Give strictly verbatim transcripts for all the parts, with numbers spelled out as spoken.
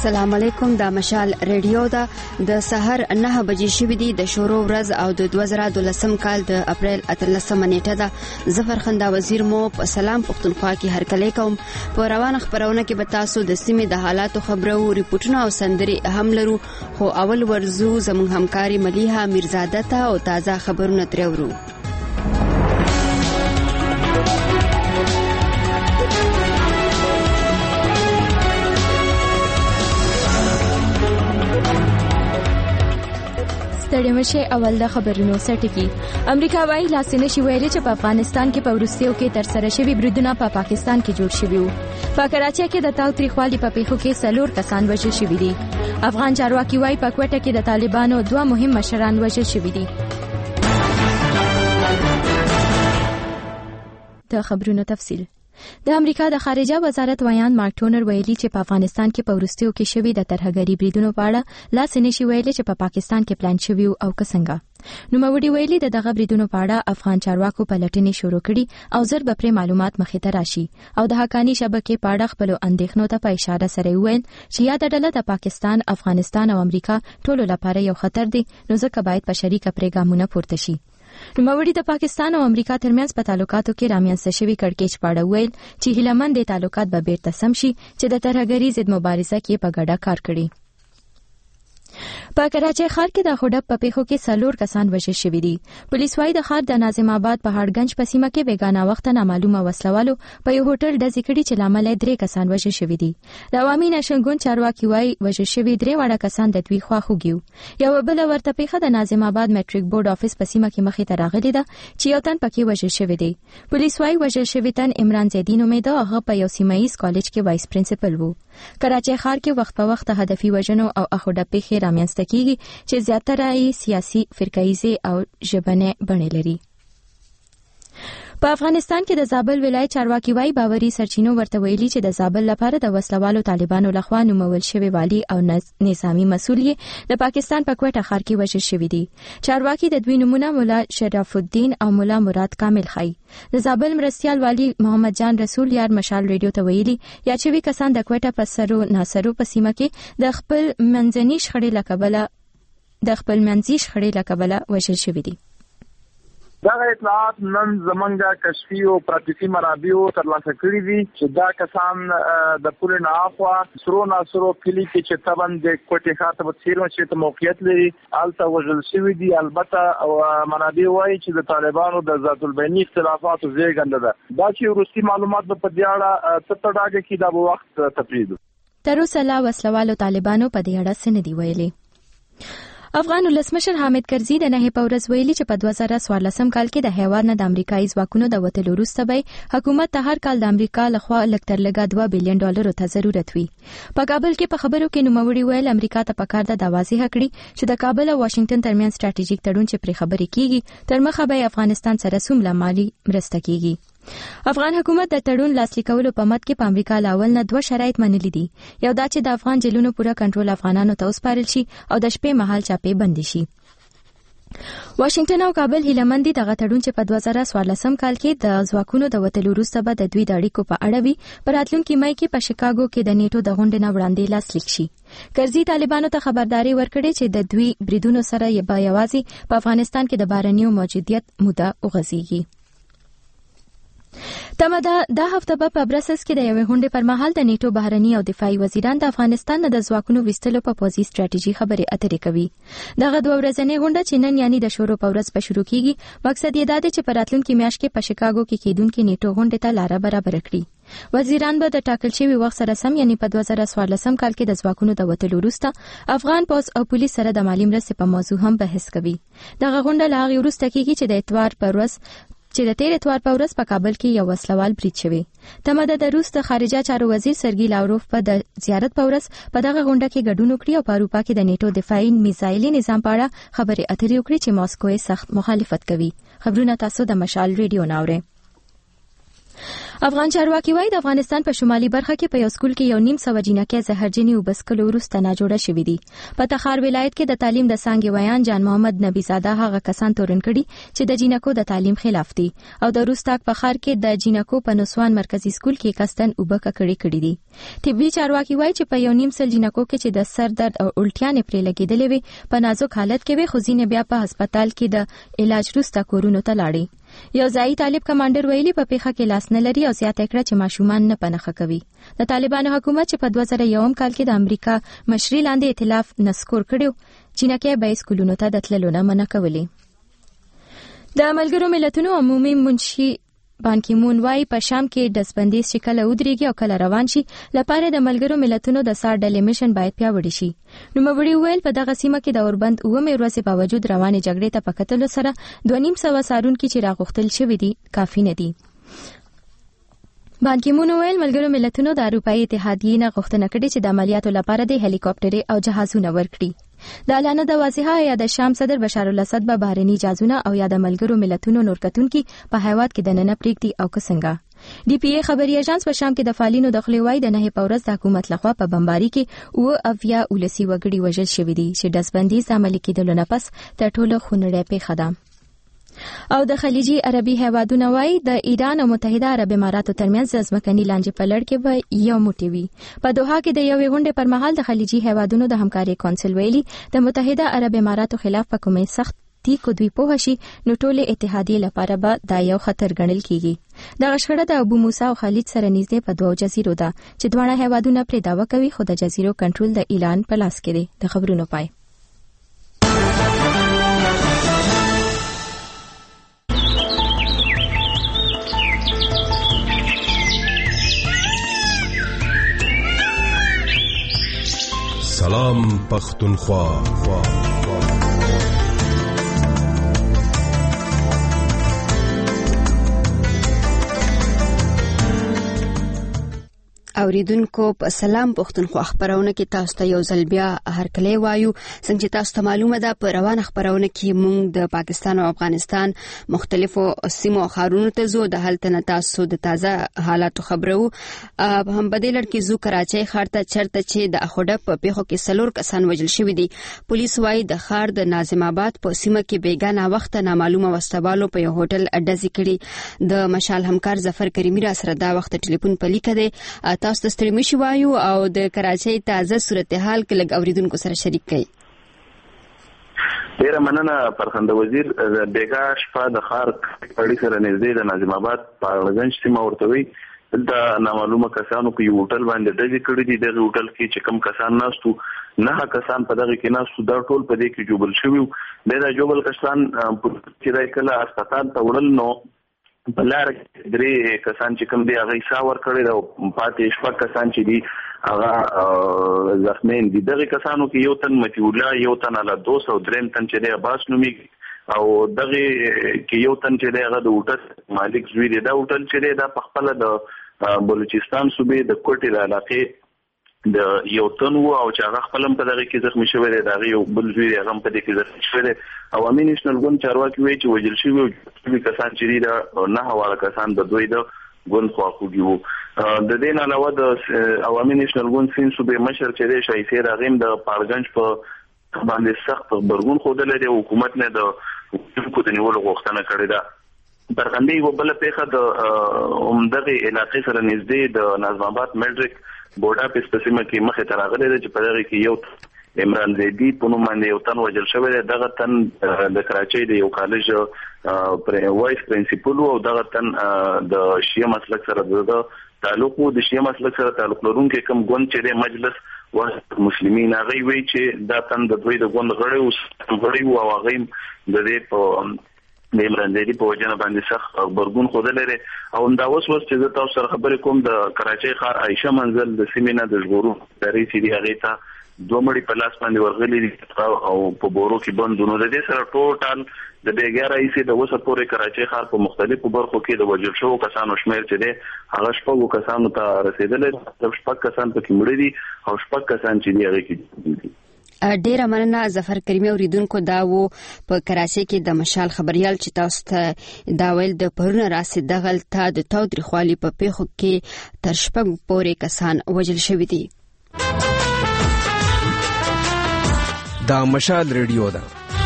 السلام علیکم. د مشال ریډیو دا د سحر نه بجې شوې دي د شورو ورځ او د دوه زره دولسم کال د اپریل اتلسمه نیټه ده. ظفر خندا وزیر مو په سلام پښتونخوا کې هرکلی کوم. په روانه خبرونه کې به تاسو د سیمې د حالاتو خبرو ریپورتونه او سندري هم لرو، خو اول ورزو زموږ همکاري ملیحه میرزاده ته او تازه خبرونه ترورو. ستړي مشه اول د خبرونو سرټکی. امریکا وايي لاسنه شي ویلي چې په افغانستان کې په وروستیو کې تر سره شوی بریدونه په پا پاکستان کې جوړ شوی وو. په کراچۍ کې د تاوتریخوالي په پیښو کې څلور کسان وژل شوي دي. افغان چارواکي وايي په کوټه کې د طالبانو دوه مهم مشران وژل شوي دي. د خبرونو تفصیل. د امریکا د خارجه وزارت ویان مارک ټونر ویلي چې په افغانستان کې په وروستیو کې شوی د ترهګری بریدونو په اړه لاس نشي ویلي چې په پا پاکستان کې پلان شوی او څنګه. نو موري ویلي د دغه بریدونو په اړه افغان چارواکو په لټنې شروع کړي او زر به پر معلومات مخې ته راشي او د حقانی شبکې په اړه خپل اندېښنو ته په اشاره سره وویل چې یا د ډله د پاکستان، افغانستان او امریکا ټولو لپاره یو خطر دی، نو ځکه باید په شریکه پرېګامونه پورته شي. نوموړي د پاکستان او امریکا ترمنځ په تعلقاتو کې رامنځته شوی کړکېچ په اړه ویل چې هیلهمند دي تعلقات به بیرته سم شي چې د ترهګرۍ ضد مبارزه کې په ګډه کار کړي. په کراچۍ ښار کې د خډب په پیښو کې څلور کسان وژل شوي دي. پولیس وايي د ښار د ناظم آباد په هړګنج په سیمه کې بیګانه وخت نامعلومه وسلوالو په یو هوټل ډزې کړي چې لامل یې درې کسان وژل شوي دي. د عوامي نشنګ ګوند چارواکي وايي وژل شوي درې واړه کسان د دوی خواخوږي وو. یوه بله ورته پیښه د ناظم آباد میټریک بورډ افیس په سیمه کې مخې ته راغلې ده چې یو تن پکې وژل شوی دی. پولیس وايي وژل شوی تن عمران زیدی نومېده، هغه په یو سیمایي کالج کې وایس پرنسپل وو. کراچۍ ښار کې وخت په وخت هدفي وژنو او اخوډه پیښې رامنځته کیږي چې زیاتره یې سیاسي، فرقه‌ایزې او ژبنۍ بڼې لري. په افغانستان کې د زابل ولایت چارواکي وايي باوري سرچینو ورته ویلي چې د زابل لپاره د وسلوالو طالبانو لخوا نومول شوی والی او نظامی مسؤل د پاکستان په کوټه ښار کې وژل شوی دی. چارواکي د دوی نمونه مولا شرف الدین او مولا مراد کامل خای. د زابل مرستیال والی محمد جان رسول یار مشال ریډیو ته ویلي یا چې وی کسان د کوټه په سرو ناصرو په سیمه کې د خپل منځني شخړې لکبله د خپل منځي شخړې لکبله وژل شوی دي. دا اطلاعات نن زمونږه کشفي او پراتیفي منابعو ترلاسه کړي دي چې دا کسان د پوره ناخوا سرو ناصرو کلی کې چې تبن د کوټې خاطر په سیرو چې ته موقعیت لري الته وژل شوی دي. البته منابع وايي چې د طالبانو د ذات البینی اختلافاتو زیږنده ده. دا چې وروستي معلومات په دې اړه څه تډاګه کې دا به وخت تفریض. تر اوسه لا وسلوالو طالبانو په دې اړه څه نه دی ویلي. افغان ولسمشر حامد کرزي د نهه په ورځ ویلي چې په دوه زره څوارلسم کال کې د هیواد نه د امریکایي ځواکونو د وتلو وروسته به حکومت ته هر کال د امریکا لخوا لږ تر لږه دوه بلین ډالرو ته ضرورت وي. په کابل کې په خبرو کې نوموړي ویل امریکا ته پکار ده د واضح کړي چې د کابل او واشنگټن ترمنځ ستراتیژیک تړون چې پرې خبرې کیږي تر مخه به افغانستان سره څومره مالي مرسته کیږي. افغان حکومت د تړون لاسلیک کولو په مد کې په امریکا لاول نه دوه شرایط منلي دي. یو دا چې د افغان جیلونو پوره کنټرول افغانانو ته وسپارل شي او د شپې مهال چاپې بندي شي. واشنگټن او کابل هیلمند دي دغه تړون چې په دوه زره څوارلسم کال کې د ځواکونو د وتلو وروسته به د دوی د اړیکو په اړه وي په راتلونکي مای کې په شیکاګو کې د نیټو د غونډې نه وړاندې لاسلیک شي. کرزي طالبانو ته خبرداري ورکړې چې د دوی بریدونو سره یې به یوازې په افغانستان کې د بهرنیو موجودیت موده وغځیږي. تمه ده دا هفته به په برسلز کې د یوې غونډې پر مهال د نیټو بهرني او دفاعي وزیران د افغانستان د ځواکونو ویستلو په پوځي ستراتیژي خبرې اترې کوي. دغه دوه ورځنۍ غونډه چې نن یعنی د شورو په ورځ به شروع کیږي مقصد یې دا دی چې په راتلونکي میاشت کې په شیکاګو کې کېدونکې نیټو غونډې ته لاره برابر کړي. وزیران به د ټاکل شوي وخت سره سم یعنی په دوه زره څوارلسم کال کې د ځواکونو د وتلو وروسته افغان پوځ او پولیس سره د مالي مرستې په موضوع هم بحث کوي. دغه غونډه لا هغې وروسته کیږي چې د اتوار په ورځ چې د تیر اتوار په ورځ په کابل کې یو وسلوال برید شوی. تمه ده د روس د خارجه چارو وزیر سرګي لاوروف په د زیارت په ورځ په دغه غونډه کې ګډون وکړي او په اروپا کې د نیټو دفاعي میزایلي نظام په اړه خبرې اترې وکړي چې ماسکو یې سخت مخالفت کوي. خبرونه تاسو د مشال ریډیو ناوړئ. افغان چارواکي وایي د افغانستان په شمالي برخه کې په یو سکول کې یو نیم سوه جینکې زهرجنې اوبه څښلو وروسته ناجوړه شوي دي. په تخار ولایت کې د تعلیم د څانګې ویان جان محمد نبی زاده هغه کسان تورن کړي چې د جینکو د تعلیم خلاف دي او د روستاک په ښار کې د جینکو په نسوان مرکزی سکول کې کستن اوبه ککړې کړي دي. طبي چارواکي وایي چې په یو نیم سل جینکو کې چې د سر درد او الټیانې پرې لګېدلې وي په نازک حالت کې وي، خو ځینې بیا په هسپتال کې د علاج وروسته کورونو ته لاړې. یو ځایي طالب کمانډر ویلي په پیښه کې لاس نه لري او زیاته کړه چې ماشومان نه پنهخه کوي. د طالبانو حکومت چې په دوه زره یو کال کې د امریکا مشري لاندې ائتلاف نسکور کړو، جینکې به سکولونو ته د تللو نه منع کولې. د ملګرو ملتونو عمومي منشي بان کی مون وايي په شام کې د سبندیز چې کله ودرېږي او کله روان شي لپاره د ملګرو ملتونو د سار ډلې میشن باید پیاوړی شي. نو مبړي ویل په دغه سیمه کې د اوربند اومه ورځې په وجود روانې جګړې ته په کتلو سره دوه نیم سوه سارونکي چې راغوښتل شوي دي کافي نه دي. بان کی مون ویل ملګرو ملتونو د اروپאי اتحادیې نه غوښتنه کړې چې د عملیاتو لپاره د هلیکاپټرې او جهازونه ورکړي. د اعلان د واضحه یا د شام صدر بشار الاسد به بهرني جازونه او یا د ملګرو ملتونو نور کتونکي په هیواد کې د نن پریکټي او کسنګا. ډي پی ای خبري اژانس په شام کې د فعالینو د خلیوای د نه پورز د حکومت لخوا په بمباري کې او اویا ولسی وګړي وژل شوې دي چې د سبندیز عملي کېدل نه پس تر ټولو خونړۍ پیښه ده. او د خلیجي عربي هیوادونو وايي د ایران او متحده عرب اماراتو ترمنځ د ځمکني لانجې په لړ کې به یو موټی وي. په دوحه کې د یوې غونډې پر مهال د خلیجي هیوادونو د همکارۍ کونسل ویلي د متحده عرب اماراتو خلاف په کومې سختي کو دوی په هشي نو ټولې اتحادیې لپاره به دا یو خطر ګڼل کیږي. د غشړه د ابو موسی او خلیج سره نږدې په دوه جزیرو ده چې دواړه هیوادونه پر دعوه کوي خو د جزیرو کنټرول د ایران په لاس کې دی. د خبرونو پای. سلام پختونخوا. اوریدونکو په سلام پختونخوا خبرونه کې تاسو ته یو ځل بیا هرکلی وایو. څنګه چې تاسو ته معلومه ده په روانه خبرونه کې موږ د پاکستان او افغانستان مختلفو سیمو خارونو ته زو د هلته نه تاسو د تازه حالاتو خبرو هم بدلر کې زو کراچۍ ښار ته چرته چې د اخوډه په پیښو کې سلور کسان وژل شوي دي. پولیس وايي د ښار د ناظم آباد په سیمه کې بیګانه وخت نامعلومه وسوالو په یو هوټل ډزې کړي. د مشال همکار ظفر کریمی را سره دا وخت ټلیفون په لیکه دی. تاسو ته ستړي مشي وایو او د کراچۍ تازه صورتحال کې لږ اوریدونکو سره شریک کړئ. ډیره مننه فرخنده وزیر. د بیګا شپه د ښار کړي سره نږدې د ناظم آباد پاړګنج سیمه ورته وي د نامعلومه کسانو په یو هوټل باندې ډزې کړې دي. دغه هوټل کې چې کم کسان ناستو نه کسان په دغه کې ناستو دا ټول په دې کې جوبل شوي. د جوبل کسان چې د کله هسپتال ته وړل نو په لار درې کسان چې کوم دی هغه حساب ورکړی او پاتې شپږ کسان چې دي هغه زخمین دي. دغه کسانو کې یو تن متی الله، یو تن الا دوس او دریم تن چې دی عباس نومي او دغه کې یو تن چې دی هغه د هوټل مالک زوی دی. دا هوټل چې دی دا په خپل د بلوچستان صوبې د کوټې د علاقې د یو تن وو او چې هغه خپل په دغه کې زخمی شوی دی. دا یو بل زوی هغه په دې کې زخمی شوی دی. عوامي نېشنل ګوند چارواکي وایي چې وژل شوي او کسان چې دي دا نه حواله کسان د دوی د ګوند خواخوږي وو. د دې نه علاوه د عوامي نېشنل ګوند سین صوبې مشر چې دی شایسیر هغه د پاړګنج په باندې سخت خبرګون ښودلی دی. حکومت نه د حکومت د نیولو غوښتنه کړې ده. برغندې یو بله پیښه د همدغې علاقې سره نږدې د ناظم آباد میډریک بورډا په سیمه کې مخې ته راغلی دی چې په دغه کې یو عمران زیدي په نوم باندې یو تن وژل شوی دی. دغه تن د کراچۍ د یو کالج وایس پرنسپل او دغه تن د شیعه مسلک سره د تعلق وو. د شیعه مسلک سره تعلق لرونکي کوم ګوند چې دی مجلس وحدت مسلمین هغه وی چې دا تن د دوی د ګوند غړي غړي او هغه د دې په د عمران زیدي په وجنه باندې سخت خبرګون خوده لري. او دا اوس وس چې تاسو سره خبرې کوم د کراچۍ ښار عائشه منزل د سیمینه د ژغورو داري سي دي هغه ته دوه مړي په لاس باندې ورغلي دي او په بورو کې بندونه د دې سره ټوټال د بیګا رئیس د وسه پورې کراچۍ ښار په مختلفو برخو کې د وژل شوو کسانو شمیر چې دی هغه شپږو کسانو ته رسیدلی. شپږ کسان پکې مړي دي او شپږ کسان چې دی هغه کې ډیره مننه ظفر کریمي اوریدونکو. دا و په کراچۍ کې د مشال خبريال چې تاسو ته دا ویل د پرونه راسي دغلته د تاوتریخوالي په پیښو کې تر شپږ پورې کسان وژل شوي دي. دا مشال ریډیو ده.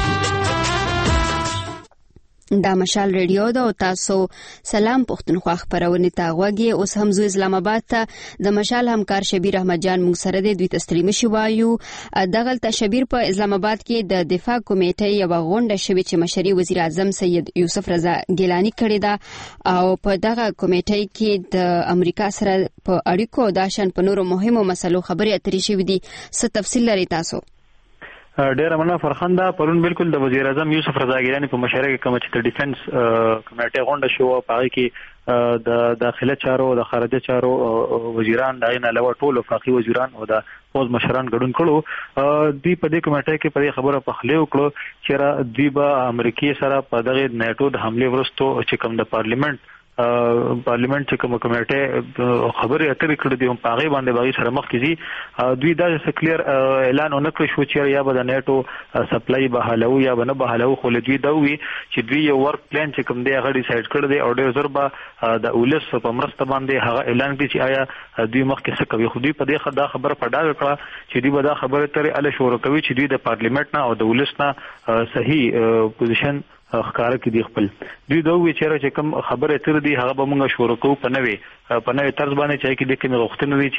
دا مشال ریډیو ده او تاسو سلام پښتونخوا خبرونه تا غوږی. اوس هم زو اسلام آباد ته د مشال همکار شبیر احمد جان موږ سره د دوی تستریمه شو وایو. دغلته شبیر په اسلام آباد کې د دفاع کمیټې یو غونډه شوې چې مشري وزیر اعظم سید یوسف رضا ګیلانی کړی دا او په دغه کمیټې کې د امریکا سره په اړیکو داشن په نورو مهمو مسلو خبرې اترې شوې دي. څه تفصیل لري تاسو؟ ډیره مننه فرخنده. پرون بالکل د وزیر اعظم یوسف رضا ګیلانی په مشرۍ کې کوم چې د ډیفنس کمیټې غونډه شو په هغه کې د داخله چارو د خارجه چارو وزیران دغه نه علاوه ټول وفاقي وزیران او د پوز مشران ګډون کړو. دوی په دې کمیټې کې په خبره په خلیو کړو چې را دوی به امریکای سره په دغه نیټو د حمله ورستو چې کوم د پارلیمنت پارلیمنت چې کوم کمیټه خبرې اترې کړې دي په هغه باندې باغی سره مخ کیږي. دوی دا کلیر اعلان ونکړ شو چې یا به د نیټو سپلای به حالو یا به نه به حالو خو دوی دا وی چې دوی یو ورک پلان چې کوم دی هغه ډیسایډ کړی دی او ډیر ضربه د اولس په مرسته باندې هغه اعلان کړي چې آیا دوی مخ کې څه کوي. خو دوی په دې خدا خبره پډا کړه چې دوی به دا خبره ترې ال شروع کوي چې دوی د پارلیمنت نه او د اولس نه صحیح پوزیشن ښکارا کې دی خپل. دوی دا وی چې کوم خبره تر دی هغه به موږ شروع کوو په نوې په نوې طرز باندې چې کې د کوم غوښتنې وی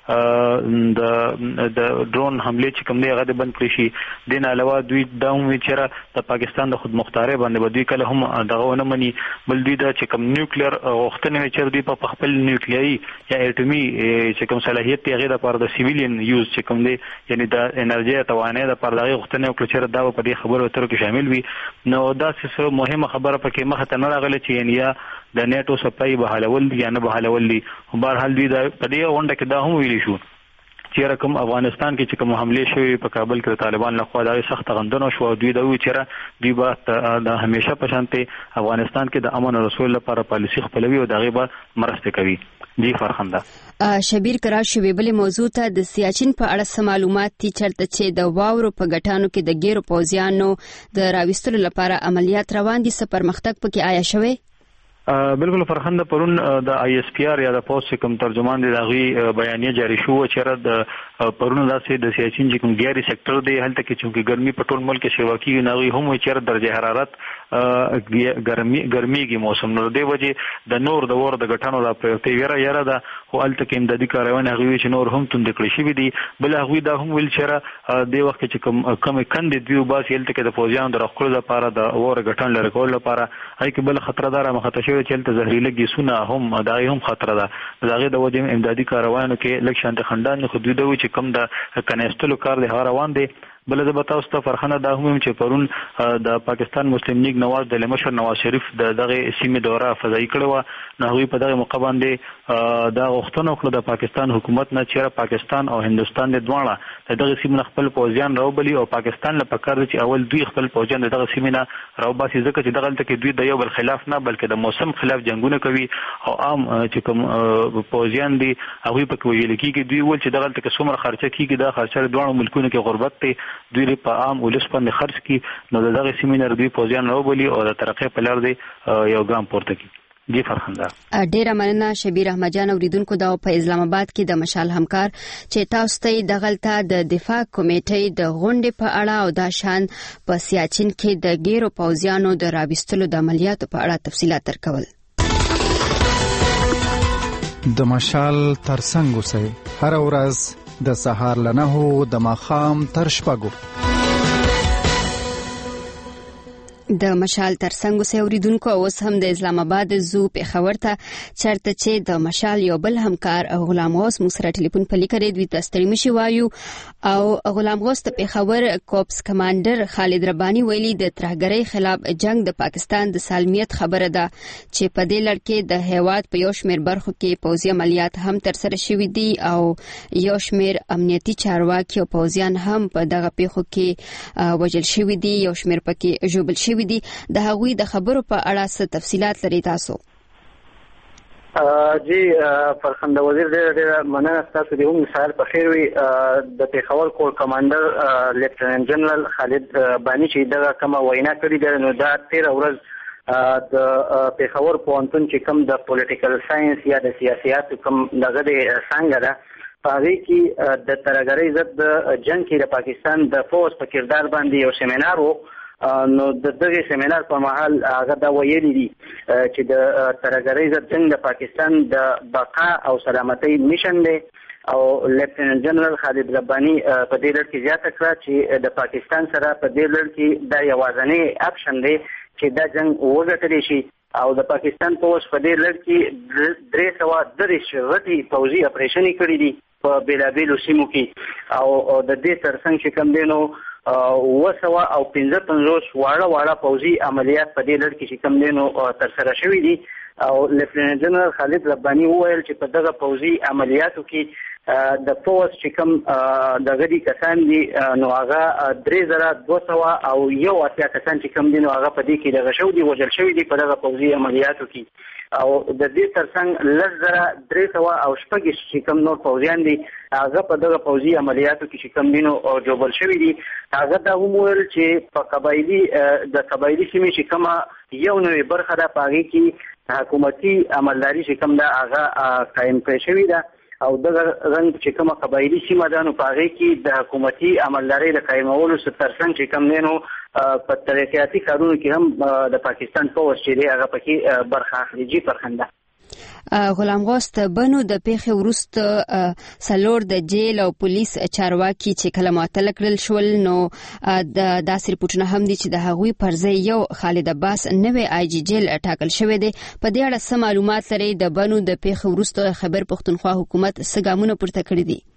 چې د د ډرون حمله چې کوم دی هغه بند کړی شي. دین علاوه دوی دا وی چې د پاکستان د خودمختاري باندې بدوی کله هم دغه ونه مني بل دوی دا چې کوم نیوکلیر غوښتنې چې دی په خپل نیوکلیري یا اټومي چې کوم صلاحیت دی هغه د پر د سیویلین یوز چې کوم دی یعنی د انرژي توانایي د پر دغه غوښتنې وکړي چې دا په دې خبرو اترو کې شامل وي. نو دا څه مهمه خبره پکې مخه ته نه راغله چې یعنی یا د نیټو سپلای به حلول دي یا نه به حلول دي. بهر حال دوی دا په دې غونډه کې دا هم ویلي شو چې رقم افغانستان کې چې کوم حمله شوی په کابل کې طالبان له خوا د سخت غندنه شو. دوی دا وی چې دوی به د همیشه په شانته افغانستان کې د امن او رسول لپاره پالیسي خپلوي او دغه به مرسته کوي. جی فرخنده. شبیر کرا شوی بل موضوع ته د سیاچین په اړه معلومات دي چرته چې د واورو په غټانو کې د ګیرو پوزیانو د راوستلو لپاره عملیات روان دي. څه پرمختګ پکې آیا شوی؟ بالکل فرخنده. پرون د آی اس پی آر یا د پوسټ کوم ترجمان دی دغه بیانیه جاری شو چې د پرون داسې د سیاچین چې کوم ګیاري سېکټر دی هلته کې چې ګرمي په ټول ملک کې شوا کیږي نغوي هم چې درجه حرارت ګرمي ګرميږي موسم نور دی وجه د نور د ور د غټانو را پرته ویره یره ده خو الته کې امدادي کارونه غوي چې نور هم تند کړی شي دي. بل هغه دا هم ویل چې د وخت چې کوم کم کند دی وباس هلته کې د فوجیانو د رخصت لپاره د ور غټان لری کول لپاره هي کې بل خطر دار مخاطب شوی چې ته زهريله ګیسونه هم دای هم خطر ده. دغه د وجه امدادي کاروانو کې لک شانت خندان خو دوی دوی چې کم د کنيستلو کار له روان دي. بل زه به تاسو ته فرخنه دا هم چې پرون د پاکستان مسلم لیگ نواز د مشر نواز شریف د دغه سیمې دوره فضایي کړو. نو هغه په دغه موقع باندې دا غوښتنه وکړه د پاکستان حکومت نه چې پاکستان او هندستان د دواړه دغه سیمې خپل پوځیان راوبلي او پاکستان له پکار چې اول دوی خپل پوځیان دغه سیمې نه راوباسي ځکه چې دغه تل کې دوی د یو بل خلاف نه بلکې د موسم خلاف جنگونه کوي او عام چې کوم پوځیان دي هغه په کوي لیکي دوی ول چې دغه تل څومره خرچه کیږي د خرچه دوه ملکونو کې غربت ته دوی په عام ولس باندې خرج کی. نو دغه سیمینار دوی پوزیان راوبلی او د ترقې په لار دی یو ګام پورته کی. جی فرخنده. ډیره مننه شبیر احمد جان اوریدونکو دا په اسلام آباد کې د مشال همکار چې تاسو ته دغلته د دفاع کمیټې د غونډې په اړه او د شان په سیاچین کې د ګیرو پوزیانو د راوستلو د عملیاتو په اړه تفصیلات درکول. د مشال ترڅنګ اوسئ هر ورځ د سهار لنهو د ماخام تر شپږو. د مشال ترڅنګ اوسئ اوریدونکو. اوس هم د اسلام آباد زو په خبر ته چرته چې د مشال یو بل همکار غلام غوث مو سره ټلیفون په لیکره دوی تستریمه شي وایو او غلام غوث ته په خبر کوپس کمانډر خالد ربانی ویلي د ترهګرۍ خلاف جنگ د پاکستان د سالمیت خبره ده چې په دې لړ کې د هیواد په یو شمېر برخو کې پوځي عملیات هم تر سره شوي دي او یو شمېر امنیتي چارواکي او پوځیان هم په دغه پیښو کې وژل شوي دي یو شمېر پکې ژوبل شوي دي. د هغوی د خبرو په اړه څه تفصيلات لري تاسو؟ جی فرخنده وزیر ډېر ډېر مننه ستاسو د هم سهار په خیر وي. د پېښور کور کمانډر لیفټننټ جنرال خالد بانی چې دغه کومه وینا کړې ده نو دا تېره ورځ د پېښور پوهنتون چې کوم د پولیټیکل ساينس یا د سیاسياتو کوم دغه د څنګه ده په هغې کې د ترهګرۍ ضد د جنګ کې د پاکستان د فوج په کردار باندې یو سیمینار و. نو د دغه سیمینار په مهال هغه دا ویلي دي چې د ترهګرۍ ضد جنګ د پاکستان د بقا او سلامتۍ میشن دی او لیفټننټ جنرال خالد رباني په دې لړ کې زیاته کړه چې د پاکستان سره په دې لړ کې دا یوازینی اپشن دی چې دا جنګ وګټلی شي او د پاکستان پوځ په دې لړ کې درې سوه دېرش غټي پوځي اپریشنې کړي دي په بېلابېلو سیمو کې او د دې ترڅنګ چې کوم دی نو اوه سوه او پنځه پنځوس واړه واړه پوځي عملیات په دې لړ کې چې کوم دی نو ترسره شوي دي او لیفټننټ جنرال خالد رباني وویل چې په دغه پوځي عملیاتو کې د پوځ چې کوم دغه دي کسان دي نو هغه درې زره دوه سوه او یو اتیا کسان چې کوم دي نو هغه په دې کې دغه شوي دي وژل شوي دي په دغه پوځي عملیاتو کې او د دې ترڅنګ لس زره درې سوه او شپږ چې کوم نور پوځیان دي هغه په دغه پوځي عملیاتو کې چې کوم دي نو جوبل شوي دي. هغه دا هم وویل چې په قبایلي د قبایلي سیمې چې کومه یو نوې برخه ده په هغې کې حکومتي عملداري چې کوم ده هغه قایم کړی شوې ده او دغه رنګ چې کومه قبایلي سیمه ده نو په هغې کې د حکومتي عملدارۍ د قایمولو ترڅنګ چې کوم دی نو په ترقیاتي کارونو کې هم د پاکستان پوځ چې دی هغه پکې برخه اخلي. جی فرخنده غلام غوست بنو د پیښې وروسته سلور د جیل او پولیس چارواکي چې کله معطل کړل شول نو د داسې رپورټونه هم دي چې د هغوی پر ځای یو خالد عباس نوی آی جی جیل ټاکل شوی دی. په دې اړه څه معلومات لرئ؟ د بنو د پیښې وروسته خیبر پښتونخوا حکومت څه ګامونه پورته کړي دي؟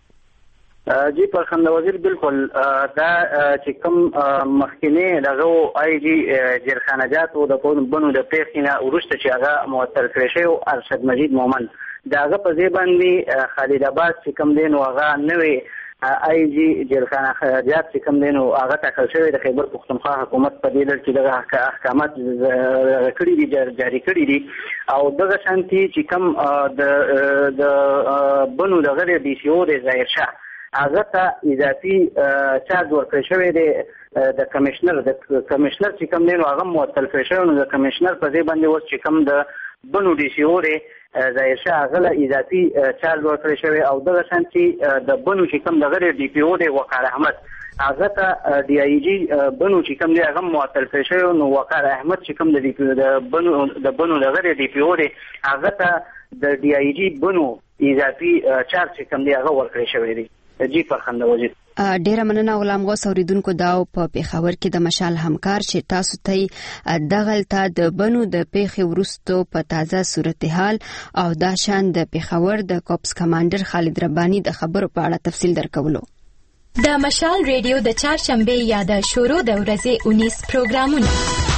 جی فرخنده وزیر بالکل دا چې کوم مخکینی دغه آی جی جیرخانجات او د بنو د پیښې نه وروسته چې هغه معطل کړی شوی ارشد مجید مومن د هغه په ځای باندې خالد عباس چې کوم دی نو هغه نوی آی جی جیرخانجات چې کوم دی نو هغه ټاکل شوی د خیبر پښتونخوا حکومت په دې لړ کې دغه احکامات کړي دي جاري کړي دي او دغه شانتي چې کوم د بنو دغه ډي سی او د ظاهر شاه هغه ته اضافي چارج ورکړی شوی دی د کمشنر د کمشنر چې کوم دی نو هغه معطل کړی شوی نو د کمشنر په ځای باندې اوس چې کوم د بنو ډي سی او دی ظاهر شاه هغه له اضافي چارج ورکړی شوی او دغه شانتي د بنو چې کوم دغه ډي پي او دی وقار احمد هغه ته ډي آی جي بنو چې کوم دی هغه معطل کړی شوی نو وقار احمد چې کوم د بنو د بنو دغه ډي پي او دی هغه ته د ډي آی جي بنو اضافي چارج چې کوم دی هغه ورکړی شوی دی. جی فرخنده وزیر ډیره مننه غلام غوث. اوریدونکو دا په پېښور کې د مشال همکار چې تاسو ته دغلته د بنو د پیښې وروسته په تازه صورتحال او دا شان د پېښور د کوپس کمانډر خالد رباني د خبرو په اړه تفصیل درکولو. د مشال ریډیو د چهارشنبه یا د شورو د ورځې اونیس پروګرامونه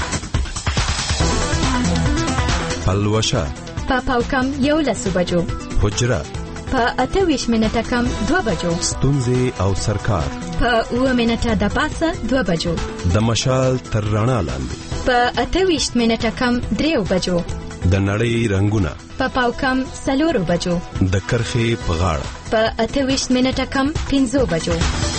پلوشه په پاوکم یو لسو بجو حجره په اته ویشت منټه کم دوه بجو ستونزې او سرکار په اوه منټه د پاسه دوه بجو د مشال تر رڼا لاندې په اته ویشت منټه کم دریو بجو د نړۍ رنگونه په پاوکم څلورو بجو د کرخې په غاړه په اته ویشت منټه کم پنځو بجو.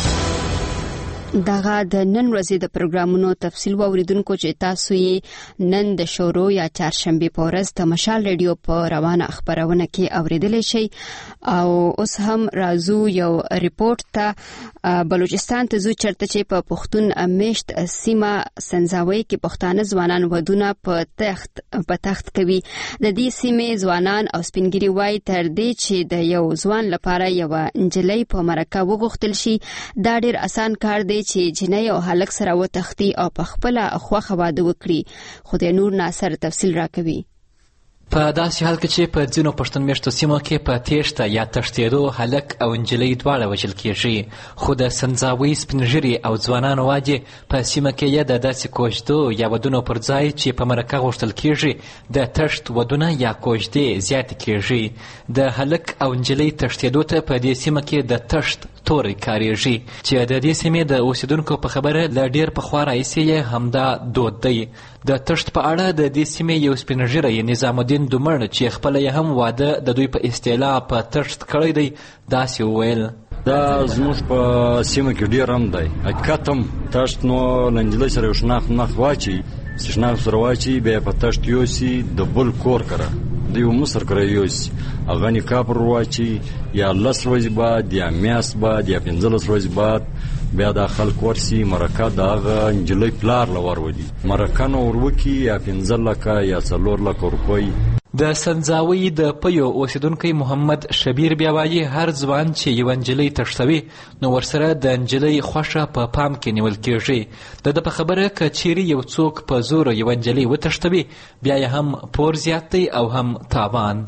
دغه د نن ورځې د پروګرامونو تفصیل واوریدونکو چې تاسو یې نن د شورو یا چهارشنبه په ورځ د مشال ریډیو په روانه خبرونه کې اوریدلی شئ. او اوس هم راځو یو ریپورت ته. بلوچستان ته ځو چرته چې په پښتون میشت سیمه سنځاوي کې پښتانه ځوانان ودونه په تخت په تخت کوي. د دې سیمې ځوانان او سپینګری وای تر دې چې د یو ځوان لپاره یو انجلۍ په مرکه وغوښتل شي دا ډیر اسان کار دی چې جنۍ او هلک سره وتختی او په خپل خوخه واده وکړي. خو د نور ناصر تفصیل راکوي. په داسې حال کې چې په ځینو پښتون میشتو سیمو کې په تیښته یا تښتېدو هلک او نجلۍ دواړه وژل کېږي. خو د سنځاوۍ سپینږیري او ځوانانو واده په سیمه کې یې د داسې کوژدو یا ودونو پر ځای چې په مرکه غوښتل کېږي د تښت ودونه یا کوژدې زیاتې کېږي. د هلک او نجلۍ تښتېدو ته په دې سیمه کې د تښت توری کاریږي چې د دې سیمې د اوسیدونکو په خبره له ډېر پخوا راهیسې یې همدا دود دی. د تښت په اړه د دې سیمې یو سپینږیری نظام الدین الدین دومړ چې خپل یې هم واده د دوی په اصطلاح په تشت کړی دی داسې وویل دا زموږ په سیمه کې ډیر هم دی حقیقت هم تشت نو لنجلۍ سره یو شناخت ناخت واچي شناخت سره واچي بیا په تشت یوسي د بل کور کره د یو مصر کره یوسي هغه نکاح پر واچي یا لس ورځې بعد یا میاشت بعد یا پنځلس ورځې بعد بیا د خلک ورسي مرکه د هغه نجلۍ پلار له ورولي مرکه نو وروکي یا پنځه لکه یا څلور لکه روپۍ د سنځاوي د پیو اوسیدونکی محمد شبیر بیا وایي هر ځوان چې یو نجلۍ تښتوي نو ورسره د نجلۍ خوښه په پام کې نیول کېږي د ده په خبره که چیرې یو څوک په زور یو نجلۍ وتښتوي بیا یې هم پور زیات دی او هم تاوان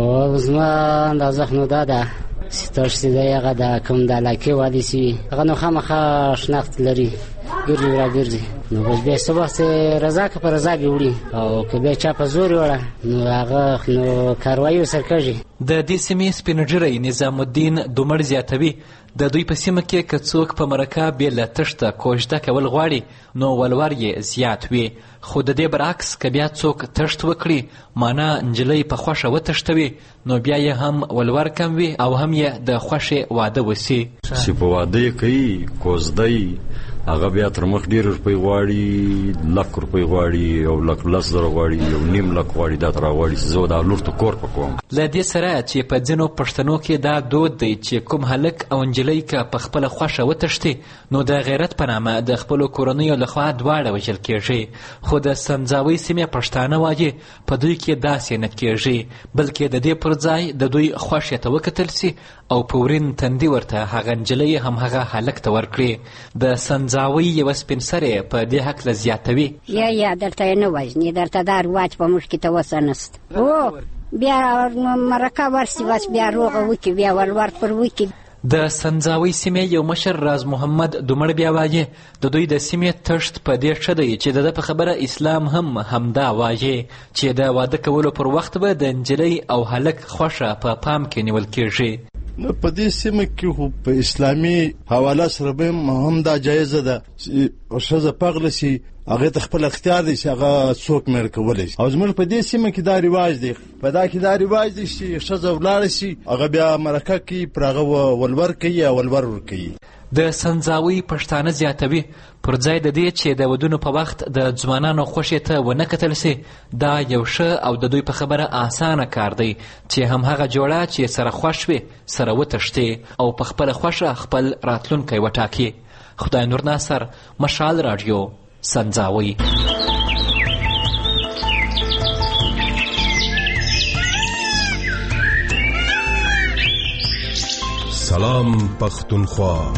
زما اندازه نو دا ده چې تښتېدی هغه د کوم د علاقې والی سوي هغه نو خامخا شناخت لري ګرځي راګرځي نو بس بیا څه وخت رضا که په رضا دې وړي او که بیا چا په زور وړه نو هغه نو کاروایي ورسره کېږي د دې سیمې سپین ږیری نظام الدین دومړ زیاتوي د دوی په سیمه کې که څوک په مرکه بې له تښته کوژده کول غواړي نو ولور یې زیات وي خو د دې برعکس که بیا څوک تښت وکړي معنا نجلۍ په خوښه وتښتوي نو بیا یې هم ولور کم وي او هم یې د خوښې واده وسي چې په واده یې کوي کوزدی هغه بیا تر مخ ډېر روپۍ غواړي لک روپۍ غواړي او لک لس زره غواړي یو نیم لک غواړي دا ته راغواړي چې زه دا لور ته کور په کوم له دې سره چې په ځینو پښتنو کې دا دود دی چې کوم هلک او نجلۍ که په خپله خوښه وتښتي نو د غیرت په نامه د خپلو کورنیو لخوا دواړه وژل کېږي خو د سنځاوۍ سیمې پښتانه وایي په دوی کې داسې نه کېږي بلکې د دې پر ځای د دوی خوښې ته وکتل سي او په ورین تندي ورته هغه نجلۍ هم هغه هلک ته ورکړي د سنځاوۍ یوه سپین سرې په دې هکله زیاتوي یا یا درته یې نه وژني درته دا رواج په موږ کې ته اوسه نسته هو بیا مرکه ورسي بس بیا روغه وکړي بیا ولور پر وکړي د سنځاوۍ سیمې یو مشر راز محمد دومړ بیا وایي د دوی د سیمې تښت په دې ښه دی چې د ده په خبره اسلام هم همدا وایي چې د واده کولو پر وخت به د نجلۍ او هلک خوښه په پام کې نیول کېږي نو په دې سیمه کې خو په اسلامي حواله سره به هم دا جایزه ده چې ښځه پغله شي هغې ته خپل اختیار دی چې هغه څوک مېړه کولی شي او زموږ په دې سیمه کې دا رواج دی په دا کې دا رواج دی چې ښځه ولاړه شي هغه بیا مرکه کوي پر هغه ولور کوي یا ولور ورکوي د سنځاوۍ پښتانه زیاتوي پر ځای د دې چې د ودونو په وخت د ځوانانو خوښې ته ونه کتل سي دا یو ښه او د دوی په خبره اسانه کار دی چې همهغه جوړه چې سره خوښ وي سره وتښتي او په خپله خوښه خپل راتلونکی وټاکي خدای نور ناصر مشال راډیو سنځاوۍ سلام پختونخوا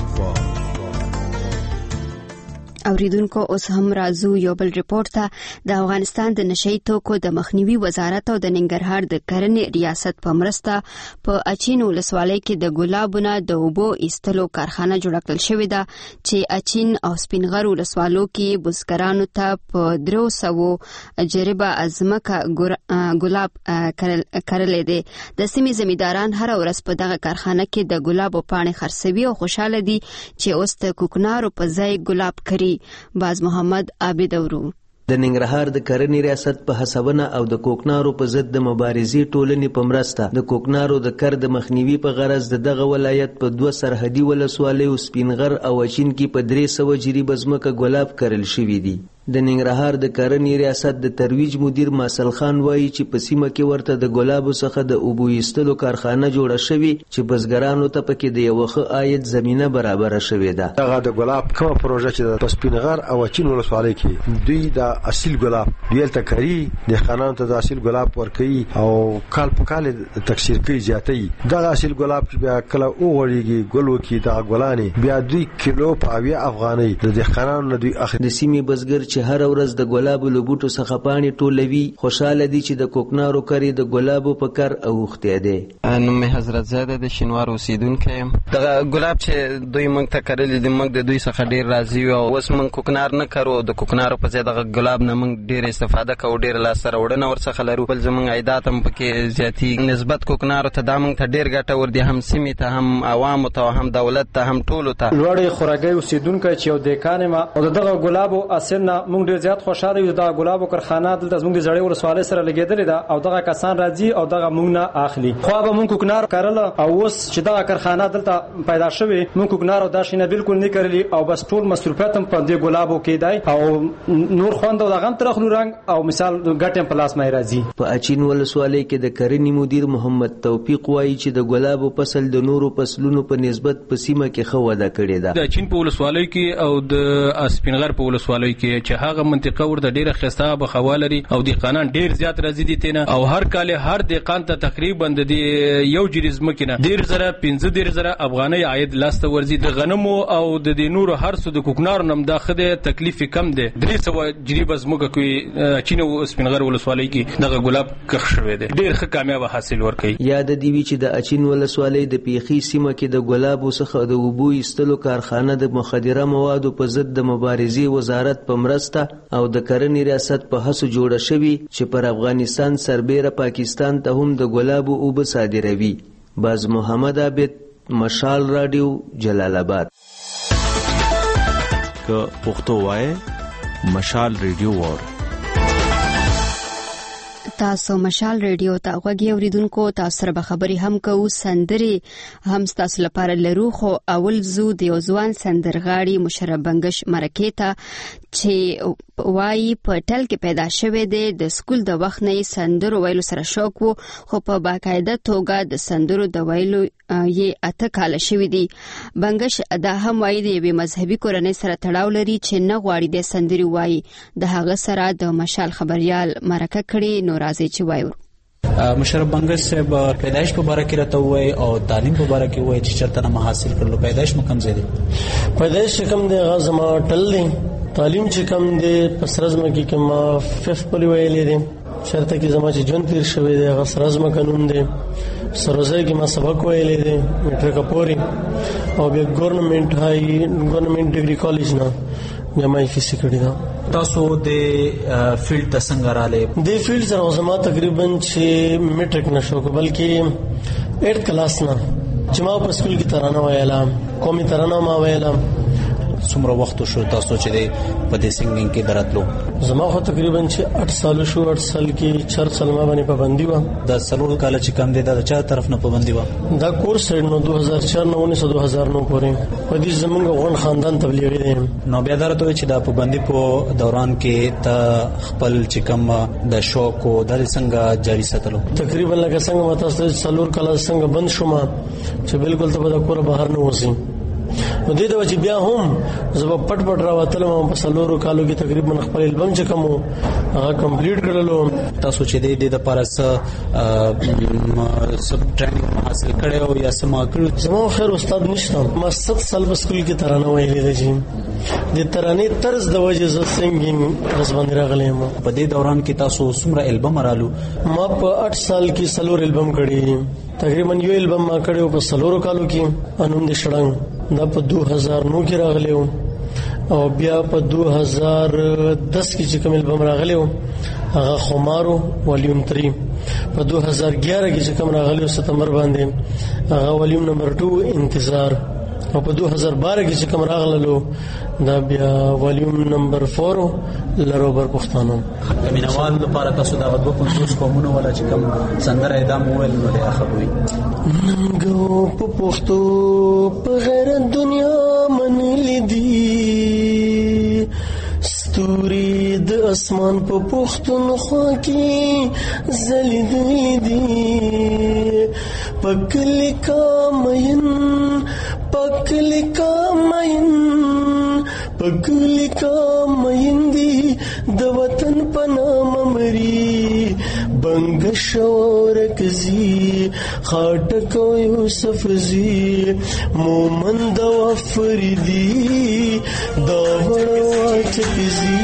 اوریدونکو اوس هم راځو یو بل ریپورت ته د افغانستان د نشئی توکو د مخنیوي وزارت او د ننګرهار د کرنې ریاست په مرسته په اچین ولسوالۍ کې د ګلابونو د اوبو ایستلو کارخانه جوړه کړل شوې ده چې اچین او سپینغر ولسوالو کې بزګرانو ته په درو سوو جریبه ازمکه ګلاب کرلې دي د سیمې زمینداران هر ورځ په دغه کارخانه کې د ګلابو پاڼې خرڅوي او خوشاله دي چې اوس د کوکنارو په ځای ګلاب کري باز محمد عابد اورو د ننګرهار د کرنې ریاست په هڅونه او د کوکنارو په ضد د مبارزې ټولنې په مرسته د کوکنارو د کر د مخنیوي په غرض د دغه ولایت په دوه سرحدي ولسوالیو سپینغر او اچین کې په درې سوه جریبه ځمکه ګلاب کرل شوي دي د ننګرهار د کرنې ریاست د ترویج مدیر ماسل خان وایي چې په سیمه کې ورته د ګلابو څخه د اوبو ایستلو کارخانه جوړه شوې چې بزګرانو ته پکې د یو ښه عاید زمینه برابره شوې ده دغه د ګلاب کومه پروژه چې د سپینغر او اچین ولسوالۍ کې دوی د اصیل ګلاب دیلته کری د خانانو ته د اصیل ګلاب ورکوي او کال په کال تکثیر کوي زیاتوي دغه اصیل ګلاب چې بیا کله وغوړېږي ګل وکړي دغه ګلانې بیا دوی کیلو په اویا افغانۍ د دې خانانو نه دوی اخلي د سیمې بزګر چې هر ورځ د ګلابو له بوټو څخه پاڼې ټولوي خوشاله دي چې د کوکنارو کري د ګلابو په کر اوښتی دی. نوم مې حضرت زاده د شینوار اوسیدونکی یم. دغه ګلاب چې دوی موږ ته کرلي دي موږ د دوی څخه ډېر راضي یو او اوس موږ کوکنار نه کرو د کوکنارو په ځای دغه ګلاب نه موږ ډېر استفاده کوو ډېر لاسته راوړنه ورڅخه لرو بل زموږ عایدات هم پکې زیاتېږي نسبت کوکنارو ته دا موږ ته ډېر ګټور دي هم سیمې ته هم عوامو ته هم دولت ته هم ټولو ته. لوړې خوراګۍ اوسیدونکی چې یو دیکان یم او د دغه ګلابو اصل نه موږ ډیر زیات خوشاله یو دا ګلابو کارخانه دلته زموږ د زړې ولسوالۍ سره لګیدلې ده او دغه کسان راځي او دغه موږ نه اخلي. خو به موږ کوکنار کارل او اوس چې دغه کارخانه دلته پیدا شوه موږ کوکنار او دا شینه بالکل نه کړلی او بس ټول مصرفات هم په دې ګلابو کې دی او نور خوند او دغه ترخلو رنگ او مثال ګټم پلاس مې راځي. په اچین ولسوالۍ کې د کرنې مدیر محمد توفیق وایي چې د ګلابو فصل د نورو فصلونو په نسبت په سیمه کې ښه وده کړې ده. د اچین په ولسوالۍ کې او د سپینغر په ولسوالۍ کې چې هغه منطقه ورته ډیره ښایسته آب و هوا لري او دهقانان ډیر زیات راځي دي تنه او هر کال هر دهقان ته تقریبا د یو جریز مکینه ډیر زره پنځه ډیر زره افغاني عاید لاسته ورزي. د غنمو او د نورو هر څه د کوکنار نم داخله تکلیف کم ده. درې سو جریب زموږه کوي اچین او سپینغر ولسوالۍ کې دغه ګلاب کښ شوی دی ډیر ښه کامیاب حاصل ورکړي. یاد دی وی چې د اچین ولسوالۍ د پیخي سیمه کې د ګلابو څخه د وبو ایستلو کارخانه د مخدره موادو په ضد د مبارزې وزارت په مرسته او د کرنې ریاست په هڅو جوړه شوې چې پر افغانستان سربېره پاکستان ته هم د ګلابو اوبه صادروي. باز محمد عابد، مشال رادیو، جلال آباد. که پښتو وای مشال رادیو وور. تاسو مشال ریډیو ته غوږی اوریدونکو، تاسو سره به خبري هم کوو. سندري هم تاسو لپاره لرو، خو اول زو د یو ځوان سندرغاړي مشرف بنگش مرکه ته چې وایي په ټل کې پیدا شوی دی. د سکول د وخت نه سندرو ویلو سره شوق وو، خو په باقاعده توګه د سندرو د ویلو یې اته کال شوی دی. بنگش دا هم وایي د یوې مذهبي کورنۍ سره تړاو لري چې نه غواړي د سندري وایي. د هغه سره د مشال خبريال مرکه کړي. نو راځي چې وایو مشرف بنگش صاحب پیدائش په باره کې راته وای او تعلیم په باره کې وای چې چرته نه حاصل کړلو. پیدائش مکم زه دي پیدائش کم دی غزما ټل دی. تعلیم چې کم دی پسرزمه کې کما فف پلی ویلې دي شرطه کې زما چې جون تیر شوی دی هغه سرزمه قانون دی. سروزه کې ما سبق ویلې دي میټریک پوري او بیا ګورنمنت هاي ګورنمنت ډیګري کالج نه بیا ما یې فیس کړی دا. تاسو د فیلډ ته څنګه رااله؟ د فیلډ سره زما تقریبا چې میټریک نشو بلکې ایټ کلاس نه چې ما په سکول کې ترانه ویلا قومي ترانه ما ویلا. څومره وخت شو تاسو چې په دې سنگینګ کې دراتلو؟ زما خو تقریبا چې اټ سال شو. اټ سال کې چار سال ما باندې پابندي و. د سلور کال چې کم دی دا چا طرف نه پابندي و؟ دا کورس نو دو هزار چار نه اونیس دو هزار نو پورې په دې زمونږ غون خاندان تبلیغي دی. نو بیا درته چې دا پابندي په دوران کې ته خپل چې کم د شوق او د څنګه جاری ساتلو؟ تقریبا لکه څنګه ماته سلور کال څنګه بند شوم چې بالکل ته د کور بهر نه وځم. نو دې د وجه بیا هم زه په پټ پټ راوتلم په سلورو کالو کې تقریبا خپل البم چې کوم هغه کمپلیټ کړلو. تاسو چې دې د لپاره سب ټریننګ حاصل کړو یا سم کړو؟ زمو خیر استاد نشته. ما ست سال په سکول کې ترانه ویلې دي. د ترانې طرز د وجه ز سنگینګ رس باندې راغلم. په دې دوران کې تاسو څومره البم رالو؟ ما په اټ سال کې سلور البم کړی. تقریبا یو البم ما کړو په سلورو کالو کې انوم دې شړنګ دا په دو هزار نو کې راغلیو او بیا په دو هزار دس کې چې کوم البم راغلیو هغه خمارو والیوم تری. په دو هزار ګیارہ کې چې کوم راغلیو ستمبر باندې هغه والیوم نمبر دو انتظار. او په دو هزار بارہ کې چې کوم راغللو دا بیا والیوم نمبر چار لروبر پښتانه. مینوال لپاره تاسو دا غوښتنه پنځوس قومونه ولا چې کوم سندره ادم وویل نو ډیر خبري ننګو په پښتو په غیرت دنیا منلې دي ستوري د اسمان په پښتونخوا کې زلیدلې دي پکلی کامین پکلی کامین پکلی کامین دی د وطن په نام مری بنگش ورکزی خاټک یوسف زی مومند وفریدی دا وړ چپزی.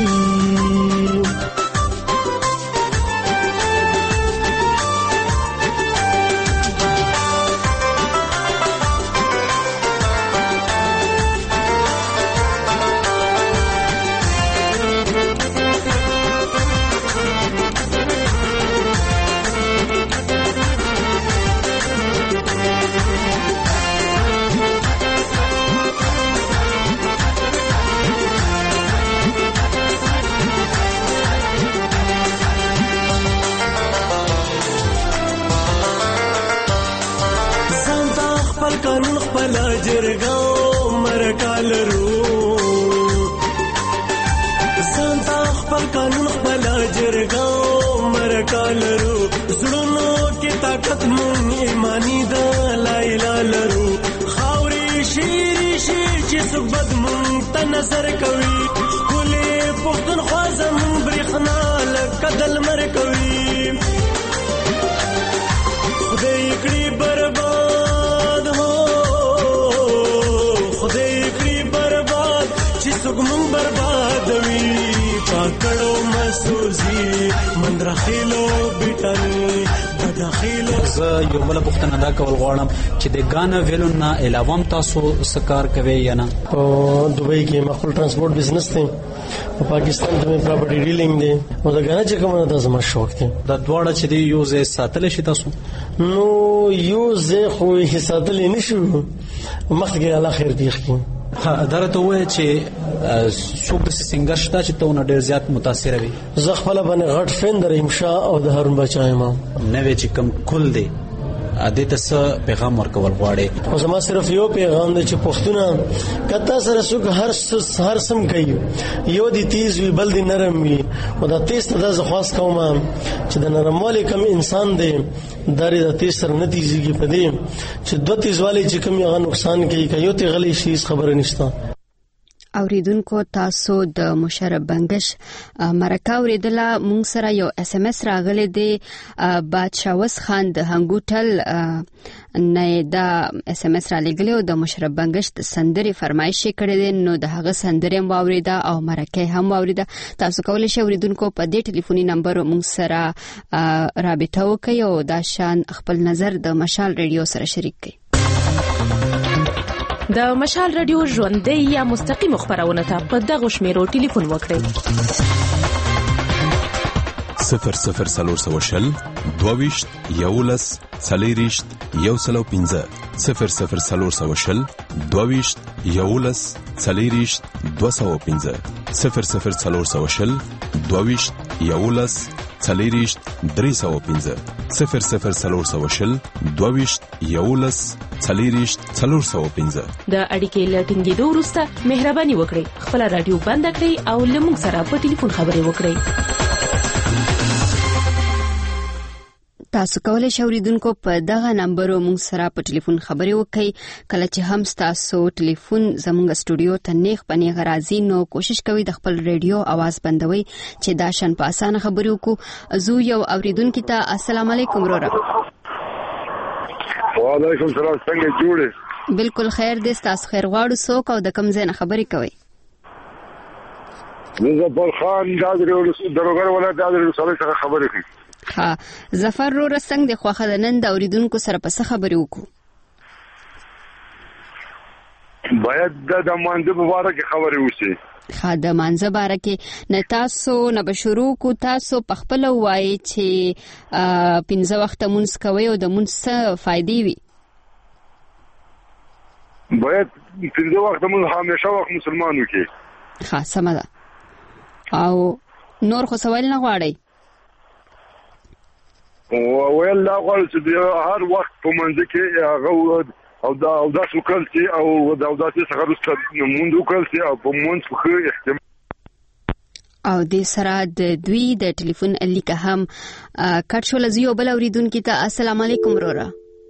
طاقت مون ایمانی دا لا اله لرو خاوري شيري شي چې سبد مون ته نظر کوي کله پښتونخوا زمون برېښنا لکه د لمر کوي خدای کړي برباد هو خدای کړي برباد چې څوک مون برباد وي پاکړو مسوزي مندرخیلو بیٹانی بدخیلو. زه یو بل پوښتنه دا کول غواړم چې د غانا ویلو نه علاوه هم تاسو څه کار کوي یا نه؟ په دوبۍ کې مخول ترانسپورت بزنس دی په پاکستان کې مې پراپرټي ډیلینګ دی او دا غانا چې کومه دا زما شوق دی. دا دواړه چې دی یو ځای ساتل شي تاسو؟ نو یو ځای خو یې ساتل نشو مخکې الله خیر پیښ کړي. دا راته وایي چې څوک د سنگر شته چې ته ونه ډېر زیات متاثر وي؟ زه خپل باندې غټ فین د رحیم شاه او د هارون باچا یم. نوې چې کم کل دی ادې ته څه پیغام ورکول غواړي؟ او زما صرف یو پیغام دی چې پښتونه کته سره څوک هر هر سم کوي یو دی تیز وي بل دی نرم وي او دا تیز ته د خاص کوم چې د نرموالي کم انسان دی داري د تیز سره نتیجې په دې چې دوه تیزوالي چې کم یو نقصان کوي کوي ته غلي شي خبره نشته. اوریدونکو تاسو د مشرب بنگش مرکه اوریدله مونږ سره یو اس ام اس راغلی دی بادشاوس خان د هنګوټل نه دا اس ام اس را لګلی او د مشرب بنگش د سندري فرمایش کړی دی نو د هغه سندري هم واوریده او مرکه هم واوریده. تاسو کولی شئ اوریدونکو په دې ټلیفوني نمبر مونږ سره رابطه وکړئ او دا شان خپل نظر د مشال ریډیو سره شریک کړئ. د مشال رادیو ژوندۍ یا مستقیم خبرونه ته په دغه شمیرو ټلیفون وکړئ صفر صفر سلور سوشل دوویشت یولس څلېرویشت یو سلو پنځه صفر صفر سلور سوشل دوویشت یولس څلېرویشت دوه سوه پنځه صفر صفر سلور سوشل دوویشت یولس څلېرویشت درې سوه پنځه صفر صفر سلور سوشل دوویشت یولس څلېرویشت څلور سوه پنځه. د اړیکې له ټینګېدو وروسته مهرباني وکړئ خپله راډیو بنده کړئ او له موږ سره په ټلیفون خبرې وکړئ. تاسو کولای شئ اوریدونکو په دغه نمبر مونږ سره په ټلیفون خبرې وکړئ کله چې هم تاسو ټلیفون زموږ سټوډیو ته نیغ پنیغ راځي نو کوشش کوئ د خپل ریډیو आवाज بندوي چې دا شان په اسانه خبرې وکړو. زو یو اوریدونکو ته السلام علیکم وروره. وعلیکم السلام څنګه جوړې؟ بالکل خیر دې تاسو خیر غواړو څوک او د کوم ځای نه خبرې کوي؟ زفر خان دادری دروګر ولایت دادری سره خبرې کوي. ها ظفر رو رسنګ د خوخه د نن د اوریدونکو سره په څه خبرې وکړو؟ باید د مانځه مبارک خبرې وشي. ها د مانځه بارکه نه تاسو نه بشرو کو تاسو په خپل وایي چې پنځه وخت مونږ کوي او د مونږ څه فائدې وي؟ باید پنځه وخت مونږ همیشه وخت مسلمانو کې. ها سمه ده. او نور خو سوال نه غواړي؟ ویل لا غواړي چې هر وخت په منځ کې هغه او دا او دا څوکل چې او دا او دا چې څنګه رسته مونږ وکړل چې په مونږ خو احتمال او د سره د دوی د ټلیفون الیکه هم کټ شو لزیو بل اوریدونکو ته السلام علیکم وروره.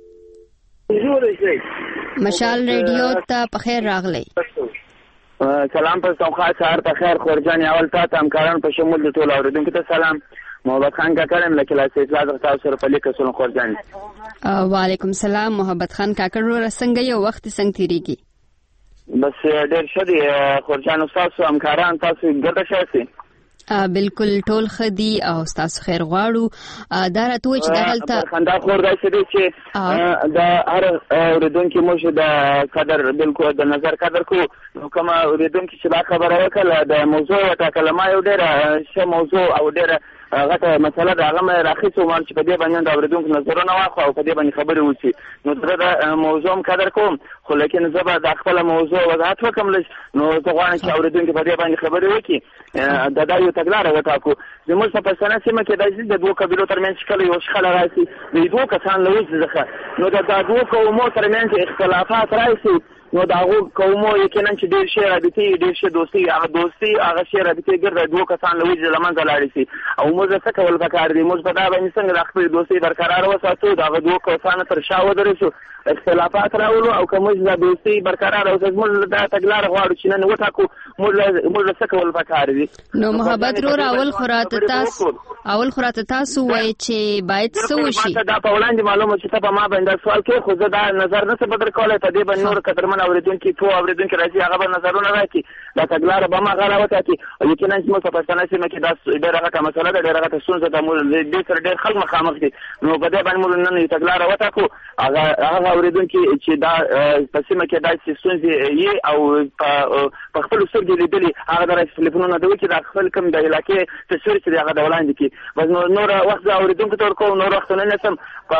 مشال ریډیو ته په خیر راغلی. سلام په سوخا سهار په خیر خورجان اول تاسو همکاران په شمول د ټول اوریدونکو ته سلام. محمد خان کاکړم لکه لاسه اطلاع تاسو سره په لیکه سره خورجان. وعلیکم السلام محمد خان کاکړ ور څنګه یو وخت څنګه تیریږي؟ بس ډېر ښه دي خورجان تاسو همکاران تاسو ګټه شاسي. بالکل ټول خدي او تاسو خیر غواړو. دا راته چې دغلته خندا خور دای چې چې دا هر اوریدونکو مو د قدر بالکل د نظر قدر کو کوم اوریدونکو چې دا خبره وکړه د موضوع او کلمه یو ډېر ښه موضوع او ډېر هغه مسله دا هغه راخیسو مال چې په دې باندې د اوریدونکو نظرونه واخو او په دې باندې خبرې وشي نو دا موضوع قدر کوم خو لیکن زبر د خپل موضوع وضاحت وکم لږ نو زه غواړم چې اوریدونکو په دې باندې خبرې وکړي دا دا یو تګلاره وټاکو زموږ په پښتنه سیمه کې د دوه قبیلو ترمنځ کله یو شخړه راشي د دوه کسان له وجې څخه نو دا د دوه قومو ترمنځ اختلافات راشي نو دا هغو قومو یقینا چې ډېر شي رابطې ډېر شي دوستي هغه دوستي هغه شي رابطې ګرده دوه کسان له وجې له منځه لاړې شي او موږ څه کول پکار دي موږ په دا باندې څنګه د خپلې دوستۍ برقرار وساتو د هغه دوه کسانو تر شا ودرېږو اختلافات راولو او که موږ د دوستۍ برقرار اوسو موږ دا تګلاره غواړو چې نن وټاکو موږ څه کول پکار دي. نو محبت رور اول خو راته تاسو اول خو راته تاسو وایي چې باید څه وشي. دا په وړاندې معلومه چې ته په ما باندې سوال کوې خو زه دا نظر نه څه بدل کولی په دې باندې نور قدرمن اورېدونکي ټول اورېدونکي راځي هغه به نظرونه راکړي دا تګلاره به هماغه راوټاکي او یقینا چې موږ په پښتنه سیمه کې دا ډېره غټه مسله ده ډېره غټه ستونزه ده موږ دې سره ډېر خلک مخامخ دي نو په دې باندې موږ نن یو تګلاره وټاکو هغه هغه اورېدونکي چې دا په سیمه کې داسې ستونزې یې او په خپلو سترګو لیدلي هغه د رئیس تلیفونونه ده چې دا خپل کوم د علاقې تصویر چې دی هغه د وړاندې کړي بس نور وخت زه اورېدونکو ته ورکوم نور وخت نه نیسم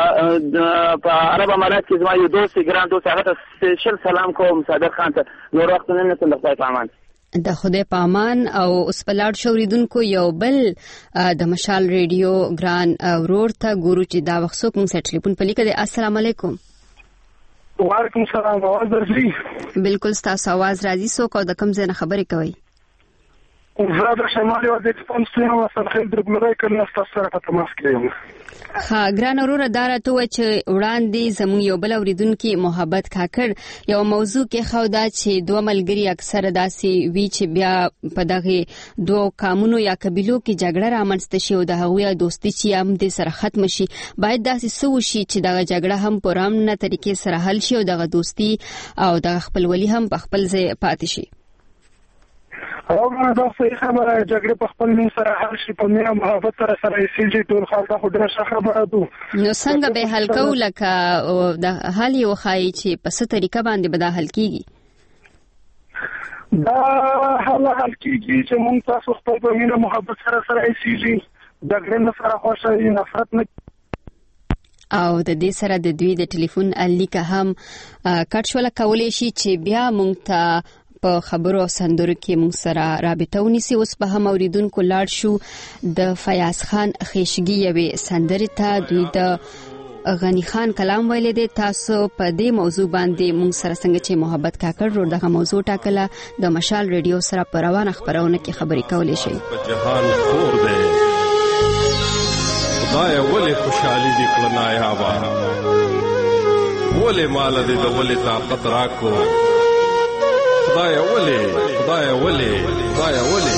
په عرب امارات کې زما یو دوست ګران دوست هغه ته سپیشل سلام کوم صادق خان ته نور وخت نه نیسم د خدای په امان د خدای په امان. او اوس په لاړ شو اورېدونکو یو بل د مشال ریډیو ګران ورور ته ګورو چې دا وخت څوک موږ سره ټلیفون په لیکه دی. السلام علیکم. وعلیکم السلام. आवाज درځي؟ بالکل ستاسو आवाज راځي. څوک او د کوم ځای نه خبرې کوي؟ زه د شمالي وزیرستان څخه یم سرخیل درګلوی کله تاسو سره په تماس کې یم. ها ګران وروره دا راته وایي چې وړاندې زموږ یو بل اورېدونکي محبت کاکړ یو موضوع کې خو دا چې دوه ملګري اکثره داسې وي چې بیا په دغه دوه قومونو یا قبیلو کې جګړه رامنځته شي او د هغوی دوستي چې هم دې سره ختم شي باید داسې څه وشي چې دغه جګړه هم په رامنه طریقې سره حل شي او دغه دوستي او دغه خپلولي هم په خپل ځای پاتې شي. او دا صحیح خبره جګړه په خپل من سره حل شي په مینه محبت سره سره یې ټول خلک خو ډېره ښه خبره ده. نو څنګه به حل کوو لکه د حل یې وښایي چې په څه طریقه باندې به دا حل کېږي؟ دا حل حل کېږي چې موږ تاسو خپل په مینه محبت سره سره یې جګړه نه سره خوښه وي نفرت نه او د دې سره د دوی د ټلیفون الیکه هم کټ شوله کولی شي چې بیا موږ ته په خبرو او سندرو کې موږ سره رابطه ونیسي. اوس به هم اوریدونکو لاړ شو د فیاض خان خیشګي یوې سندرې ته. دوی د غنی خان کلام ویلې دی. تاسو په دې موضوع باندې موږ سره څنګه چې محبت کاکړ ور دغه موضوع ټاکله د مشال ریډیو سره په روانه خبرونه کې خبرې کولی شي. جهان خور دی خدای ولې خوشحالي دې کړه نایابه ولې مال دې د ولې طاقت راکو خدای ولې خدای ولې خدای ولې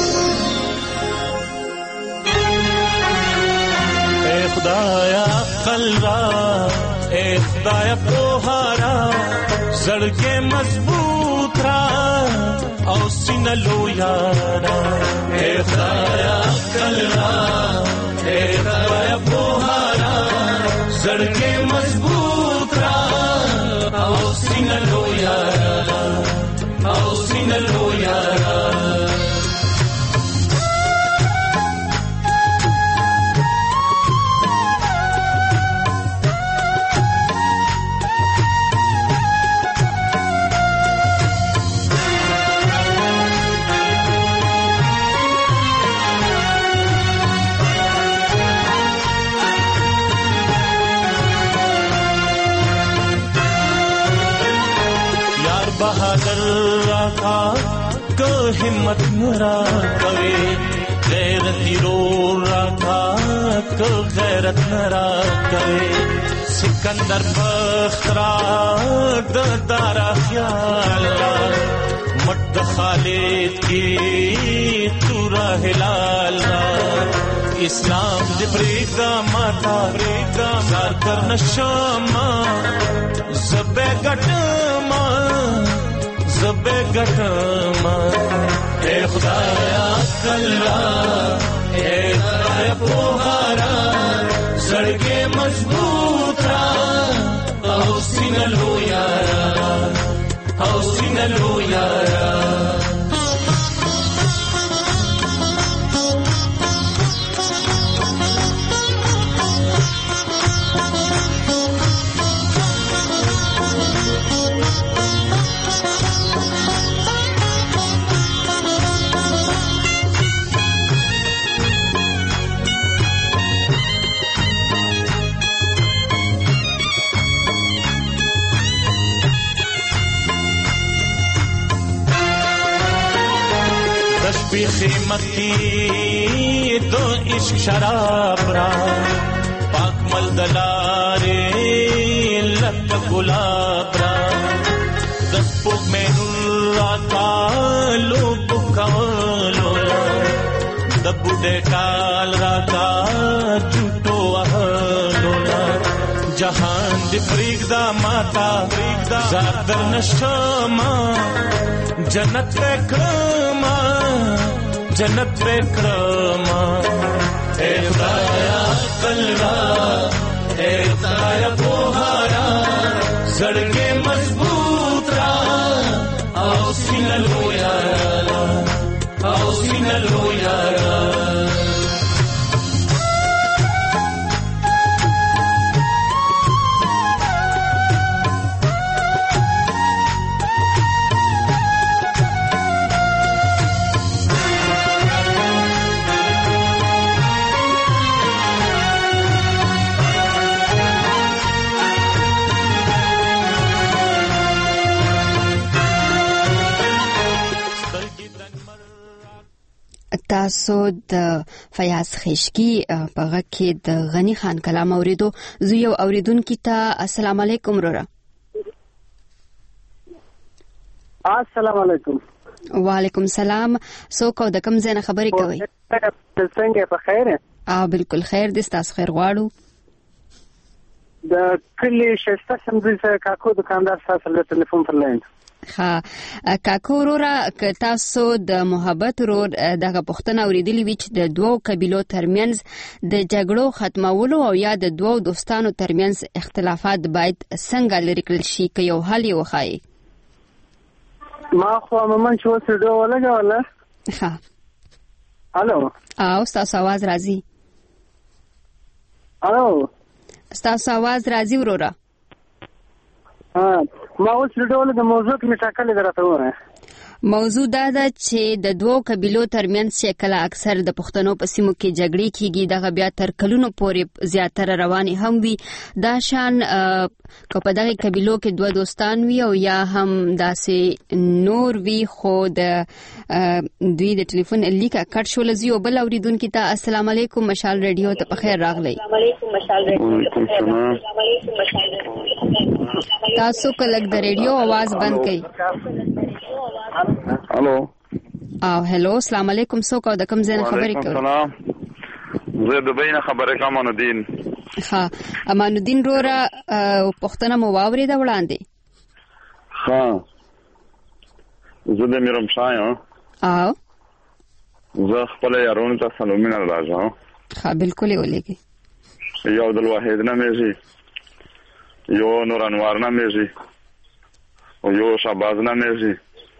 اے خدایا عقل را اے خدایا پوهارا زړګې مضبوط را او سینه لویارا اے خدایا عقل را اے خدایا پوهارا زړګې مضبوط را او سینه لویارا او سینه لویارا बहादुर राखा को हिम्मत नरा कवे गैरती रो राखा को गैरत नरा कवे सिकंदर बख्तरा दारा ख्याल मट खालिद की तुरा हिलाल इस्लाम जिब्रीदा माता ब्रीदा सार कर नशामा ज़बे गटमा ज़बे गटमा ए खुदाया कल्ला ए खुदाया पोहारा सड़के मजबूत रा औसीन लो यारा औसीन लो यारा همت کی دو عشق شراب را پاک مل دلارے لک گلاب را دسپوک میں را کالو بکالو دبو دے ٹال را کا جھوٹو اہلولا جہان دی پریگدا ماتا زادر نشما جنت وکرما جنت وکرما اے خدایا کلرا اے خدایا بوہارا زڑگے مضبوط را او سینلو یارا او سینلو یارا تاسو د فیاض خشکی په غږ کې د غنی خان کلام اوریدو. زه یو اوریدونکو ته السلام علیکم رورا. السلام علیکم. وعلیکم السلام. څوک او د کوم ځای نه خبرې کوي؟ څنګه په خیر؟ اه بالکل خیر دي، تاسو خیر غواړو. د کلی شسته سمځي سره کاکو دکاندار تاسو له ټلیفون پر لاین. ها کاکو رورا که تاسو د محبت رور دغه پښتنه اوریدلی وی چې د دوو قبیلو ترمنځ د جګړو ختمولو او یا د دوو دوستانو ترمنځ اختلافات باید څنګه لري کړل شي که یو حل یې وخایي؟ ما خو عموما چې اوس ډو ولګوله. ها الو او تاسو आवाज راځي؟ الو تاسو आवाज راځي ورورا؟ ها ما اوس ډول د موضوع کې مشاکل درته وره. موضوع دا ده چې د دوو قبیلو ترمنځ چې کله اکثر د پښتنو په سیمو کې جګړې کیږي دغه بیا تر کلونو پورې زیاتره روانې هم وي. دا شان که په دغه قبیلو کې دوه دوستان وي او یا هم داسې نور وي خو د دوی د ټلیفون لیکه کټ شول. زیو بل اوریدونکو ته السلام علیکم مشال ریډیو ته په خیر راغلی. السلام علیکم مشال ریډیو ته په خیر راغلی. تاسو کله د ریډیو आवाज بند کړئ. الو او هلو السلام علیکم. څوک او د کوم ځای نه خبرې کوي؟ سلام زه د بینه خبرې کوم. امان الدین. ها امان الدین رورا پښتنه مو واوري دا وړاندې. ها زه د میرم شایم. او زه خپل یارونو ته سلامونه راځم. ها بالکل ولېږي. یو د واحد نه مېږي، یو نور انوار نه مېږي او یو شاباز نه مېږي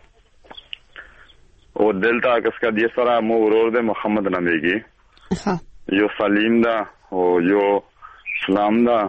او دلته کسکا دی سره مو ورور د محمد نامېږي. ها یو سلیم دا او یو اسلام دا.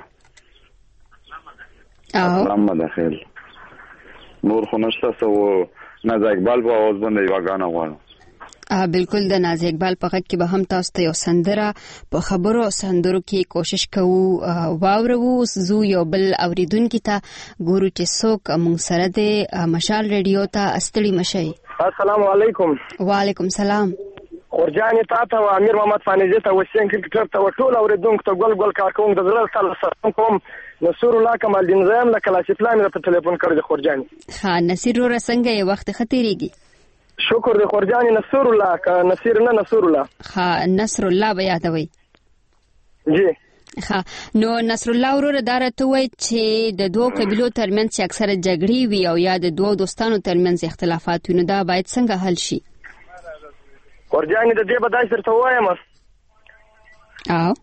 او اسلام داخل نور خو نشته. سو نازا اقبال په आवाज باندې یو غانا غواړم. ا بالکل د ناز اقبال په غږ کې به هم تاسو ته یو سندره په خبرو سندرو کې کوشش کوو واورو. زو یو بل اوریدونکو ته ګورو چې څوک موږ سره د مشال ریډیو ته استړي مشي. السلام علیکم. وعلیکم سلام. خورجان تاته او امیر محمد فانیزه ته وسین کرکټر ته ټول اوریدونکو ته ګل ګل کار کوم د زړه سره کوم. نصر الله کمال دین زم له کلاسیک پلان په ټلیفون کړی خورجان. ها نصیر ور څنګه یو وخت خطرېږي؟ شکر دی خورجان. نصر الله کا نصیر نه نصر الله. ها نصر الله بیا دوی. جی ها نو نصر الله ورور دارته وای چې د دوه قبیلو ترمنځ چې اکثره جګړې وي او یا د دوه دوستانو ترمنځ اختلافات وي نو دا باید څنګه حل شي؟ خورجان د دې بدای سره وایم. او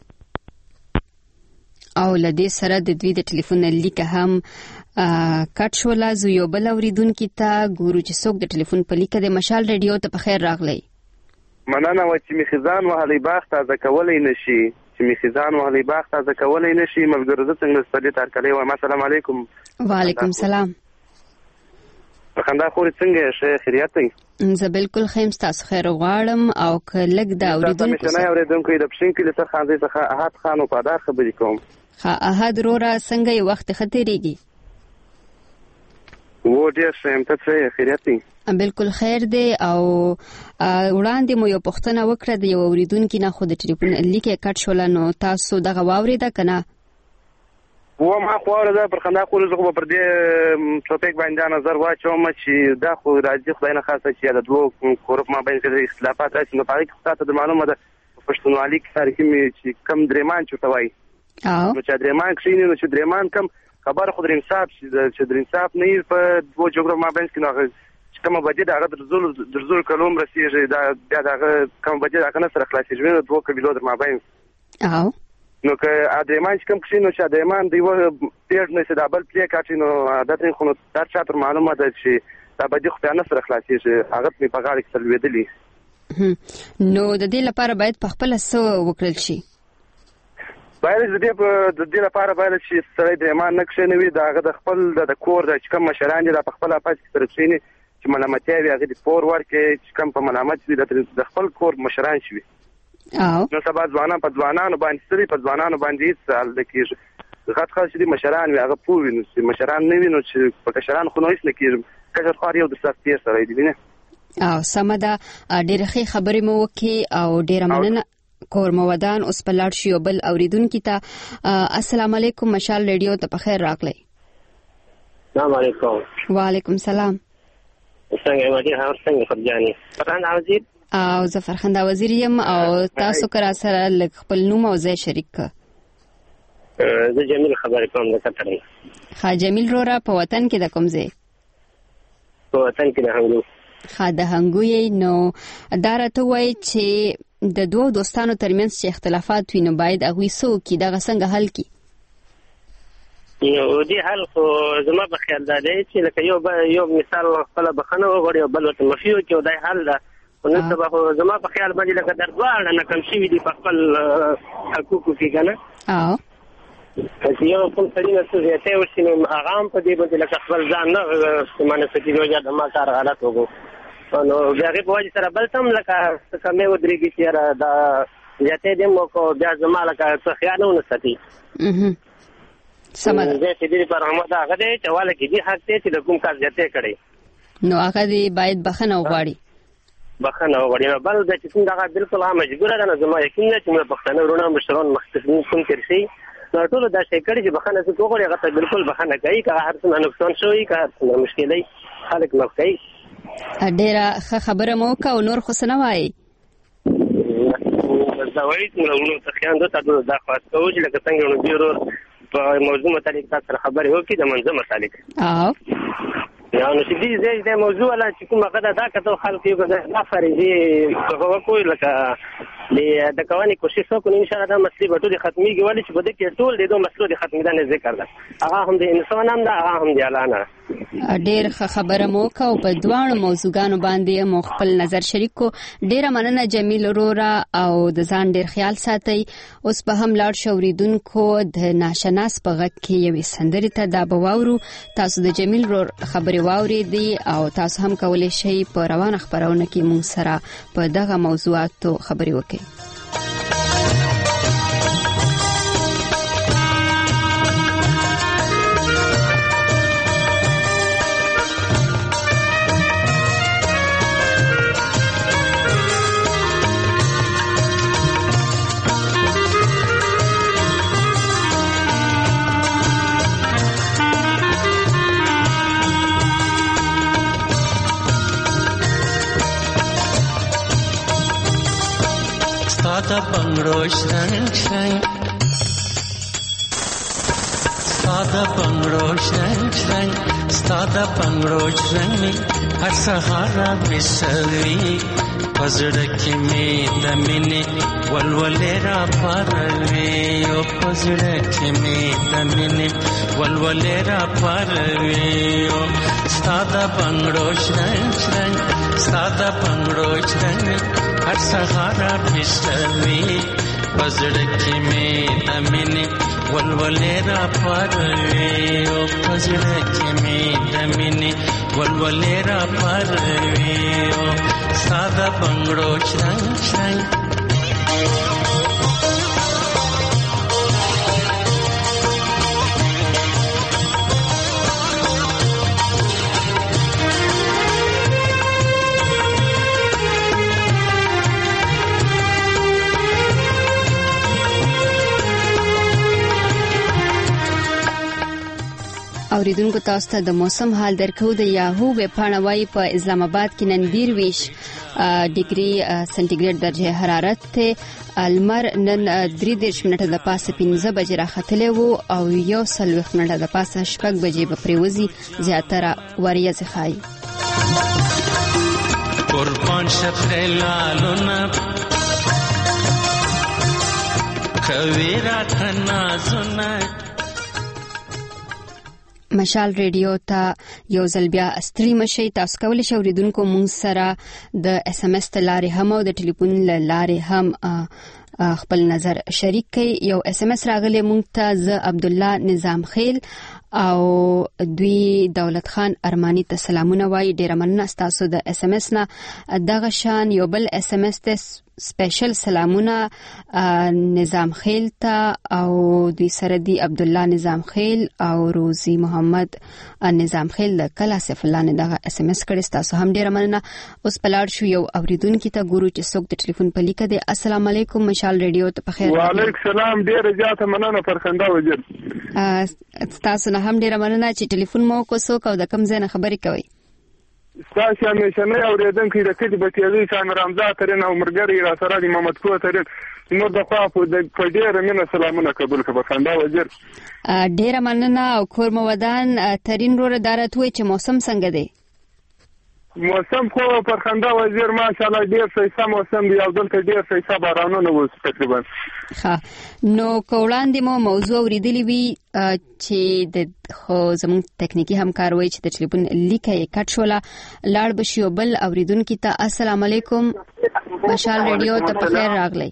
او لدې سره د دوی د ټلیفون لیکه هم کټ شو. لازو یو بل اوریدونکو ته ګورو چې څوک د ټلیفون په لیکه د مشال ریډیو ته په خیر راغلی. مننه و چې می خزان وهلي باغ تازه کولای نشي چې می خزان وهلي باغ تازه کولای نشي ملګری زه څنګه ستړي تر کلی و. السلام علیکم. وعلیکم السلام. په خندا خوري څنګه شه خیریت دی؟ زه بالکل خیم تاسو خیر غواړم او کلک دا اوریدونکو څه نه اوریدونکو د پښین کې له خان زه څخه احد خان او پادار خبرې کوم. ها احد رورا څنګه یو وخت خطرېږي؟ و ډیر سم ته څه خیریت دی؟ بالکل خیر دی. او وړاندې مو یو پوښتنه وکړه د یو اوریدونکو نه، خو د ټلیفون لیکه کټ شول، نو تاسو دغه واوریده کنه؟ و ما خو ورته پر خندا خو زه پر دې ټاپک باندې نظر واچوم چې دا خو راځي خدای نه خاصه چې د دوه کورپ ما باندې اختلافات راشي، نو پاره کې تاسو د معلومه ده پښتونولي کې تاریخي چې کم درېمان چوتوي او نو چې درېمان کښینې نو چې درېمان کم خبر خو در انصاف چې در انصاف نه په دوه جوړو ما باندې کې نو چې کومه بجې دا غد رزول درزول کلوم رسیږي دا بیا دا کومه بجې دا کنه سره خلاصېږي نو دوه قبيلو در ما باندې او نو که ادریمان چې کوم کښینې نو چې ادریمان دی و پیډ نه سي دابل پلی کاټي نو عادت خو نو دا چا تر معلومه ده چې دا بجې خو نه سره خلاصېږي هغه په پغاړ کې تلويدلی. نو د دې لپاره باید په خپل سو وکړل شي. باید د دې په د دې لپاره باید چې سړی د ایمان نه کښینوي دا هغه د خپل د کور د کوم مشران دي د خپل اپاس تر څینی چې ملامتیا وي هغه د پور ورکه چې کوم په ملامت دي د خپل کور مشران شي. او نو سبا ځوانان په ځوانانو باندې سړي په ځوانانو باندې څه د کېږي غټ خاص دي مشران وي هغه پوه وي، نو مشران نه وي نو چې په کشران خو نه هیڅ نه کېږي کشر خو یو د سختي سره دی نه. او سمدا ډېر ښه خبرې مو وکي او ډېر مننه کور مودان. اوس په لاړ شي بل اوریدونکو ته السلام علیکم مشال ریډیو ته په خیر راغلی. السلام علیکم. وعلیکم السلام. څنګه مدیر هاو څنګه خبرجاني فرحان عزیز او زه فرخنده وزیر یم او تاسو کرا سره لږ خپل نوم او ځای شریک ک. زه جمیل خبرې کوم د قطر. ښه جمیل رورا په وطن کې د کوم ځای؟ په وطن کې د هنګو. ښه د هنګو یې. نو دا راته وایي چې د دوو دوستانو ترمنځ چې اختلافات وي نو باید هغوی څه وکړي، دغه څنګه حل کړي؟ یو دې حل خو زما په خیال دا دی چې لکه یو یو مثال خپله بخښنه وغواړي او بل ورته معافي وکړي او دا حل ده. خو نن سبا خو زما په خیال باندې لکه در دواړه ناکام شوي دي په خپل حقوقو کې که نه. او چې یو کوم سړي نه څه زیاتی وشي نو هغه هم په دې باندې لکه خپل ځان نه ستمانه سکي روژه د ما کار غلط وکړو نو د هغې په وجې سره بل ته هم لکه څه کمې ودرېږي چې یاره دا زیاتی دې هم وکړو بیا زما لکه څه خیال ونه ساتي. سمه ده. زه چې دې لپاره هم دا هغه دی چې واله کې دې حق دی چې د کوم کار زیاتی کړی نو هغه دې باید بخښنه وغواړي. بخښنه وغواړي. بل دا چې څنګه هغه بالکل هغه مجبوره ده، نو زما یقین دی چې مې پښتانه وروڼه مشران مخکې کوم تېر شي نو ټولو دا شی کړي چې بخښنه څوک وغواړي هغه ته بالکل بخښنه کوي، که هر څومره نقصان شوي که هر څومره مشکلۍ خلک معاف کوي. ډېره ښه خبره مو وکړه او نور خو څه نه وایي؟ دا وایي چې وروڼو ته خیاندو ته دا خواست کوو چې لکه څنګه وروڼو دې ورور په موضوع متعلق تاسو سره خبرې وکړي د منځه متعلق. او نو چې دې ځای د موضوع ولا چې کومه غدا دا کته خلک یو دا فرضي هغه وکوي لکه د کواني کوشش وکړو ان شاء الله دا مسلې به ټول ختميږي، ولې چې بده کې ټول د دوه مسلو د ختمېدل ذکر ده هغه هم د انسان هم ده هغه هم د الله نه. ډېر ښه خبره مو وکړه او په دواړو موضوعګانو باندې مو خپل نظر شریک کو. ډېره مننه جمیل رورا او د ځان ډېر خیال ساتئ. اوس به هم لاړ شو اوریدونکو د ناشناس په غږ کې یوې سندرې ته دا به واورو. تاسو د جمیل رور خبرې واورېدې او تاسو هم کولی شئ په روانه خپرونه کې مونږ سره په دغه موضوعاتو خبرې وکړئ. Sada bangro shrang shrang Sada bangro shrang shrang Sada bangro shrang mi har sahara bisavi Pazudaki me damine walwalera parve O pazudaki me damine walwalera parve O Sada bangro shrang shrang Sada bangro shrang mi har sahara bisavi Pazudaki me damine walwalera parve O pazudaki me damine walwalera parve O Sada bangro shrang shrang اوریدونکو تاسو ته د موسم حال درکو د یاهو ویب پاڼه وايي په اسلام آباد کې نن دیرویش ډیګري سنټیګریډ درجه حرارت ته المر نن درې دېرش منټه د پاسه پنځه بجې راختلی وو او یو څلوېښت منټه د پاسه شپږ بجې به پرېوځي زیاتره وریځې ښایي. قربان شپه لالونه کوي راته نازونه. مشال ریډیو ته یو ځل بیا ستړي مشئ. تاسو کولی شئ اوریدونکو موږ سره د اس ام اس ته لارې هم او د ټلیفون له لارې هم خپل نظر شریک کړئ. یو اس ام اس راغلی موږ ته زه عبدالله نظام خیل او دوی دولت خان ارمانی ته سلامونه وایي. ډیره مننه ستاسو د اس ام اس نه. دغه شان یو بل اس ام اس ته سپیشل سلامونه نظام خیل ته او دوی سره دی عبدالله نظام خیل او روزی محمد نظام خیل د کلا سیف الله نه دغه اس ام اس کړي. تاسو هم ډیره مننه. اوس پلاړ شو یو اوریدونکو ته ګورو چې څوک د ټلیفون په لیکه دی. السلام علیکم مشال ریډیو ته په خیر. وعلیکم السلام. ډیره زیاته مننه فرخنده وزیر. تاسو نه هم ډیره مننه چې ټلیفون مو کو څوک او د کوم ځای نه خبرې کوي. ستاسو همیشنه اوریدونکو د کډي بټیوي سان رمضان ترنه عمرګری را سره د محمد کو ترن نو د خوا په ډیره مننه سلامونه قبول کړه فرخنده وزیر. ډیره مننه او کور مو ودان. ترين روره دارته چې موسم څنګه دی؟ موسم خو فرخنده وزیر ماشاءالله ډیر ښه موسم دی او دلته ډیر ښه بارانونه وو تقریبا. ها نو کوړاندې مو موضوع اوریدلې وی چې د خو زموږ ټکنیکی همکار وای چې د ټلیفون لیکه یې کټ شوله. لاړ بشي بل اوریدونکو ته السلام علیکم مشال ریډیو ته په خیر راغلی.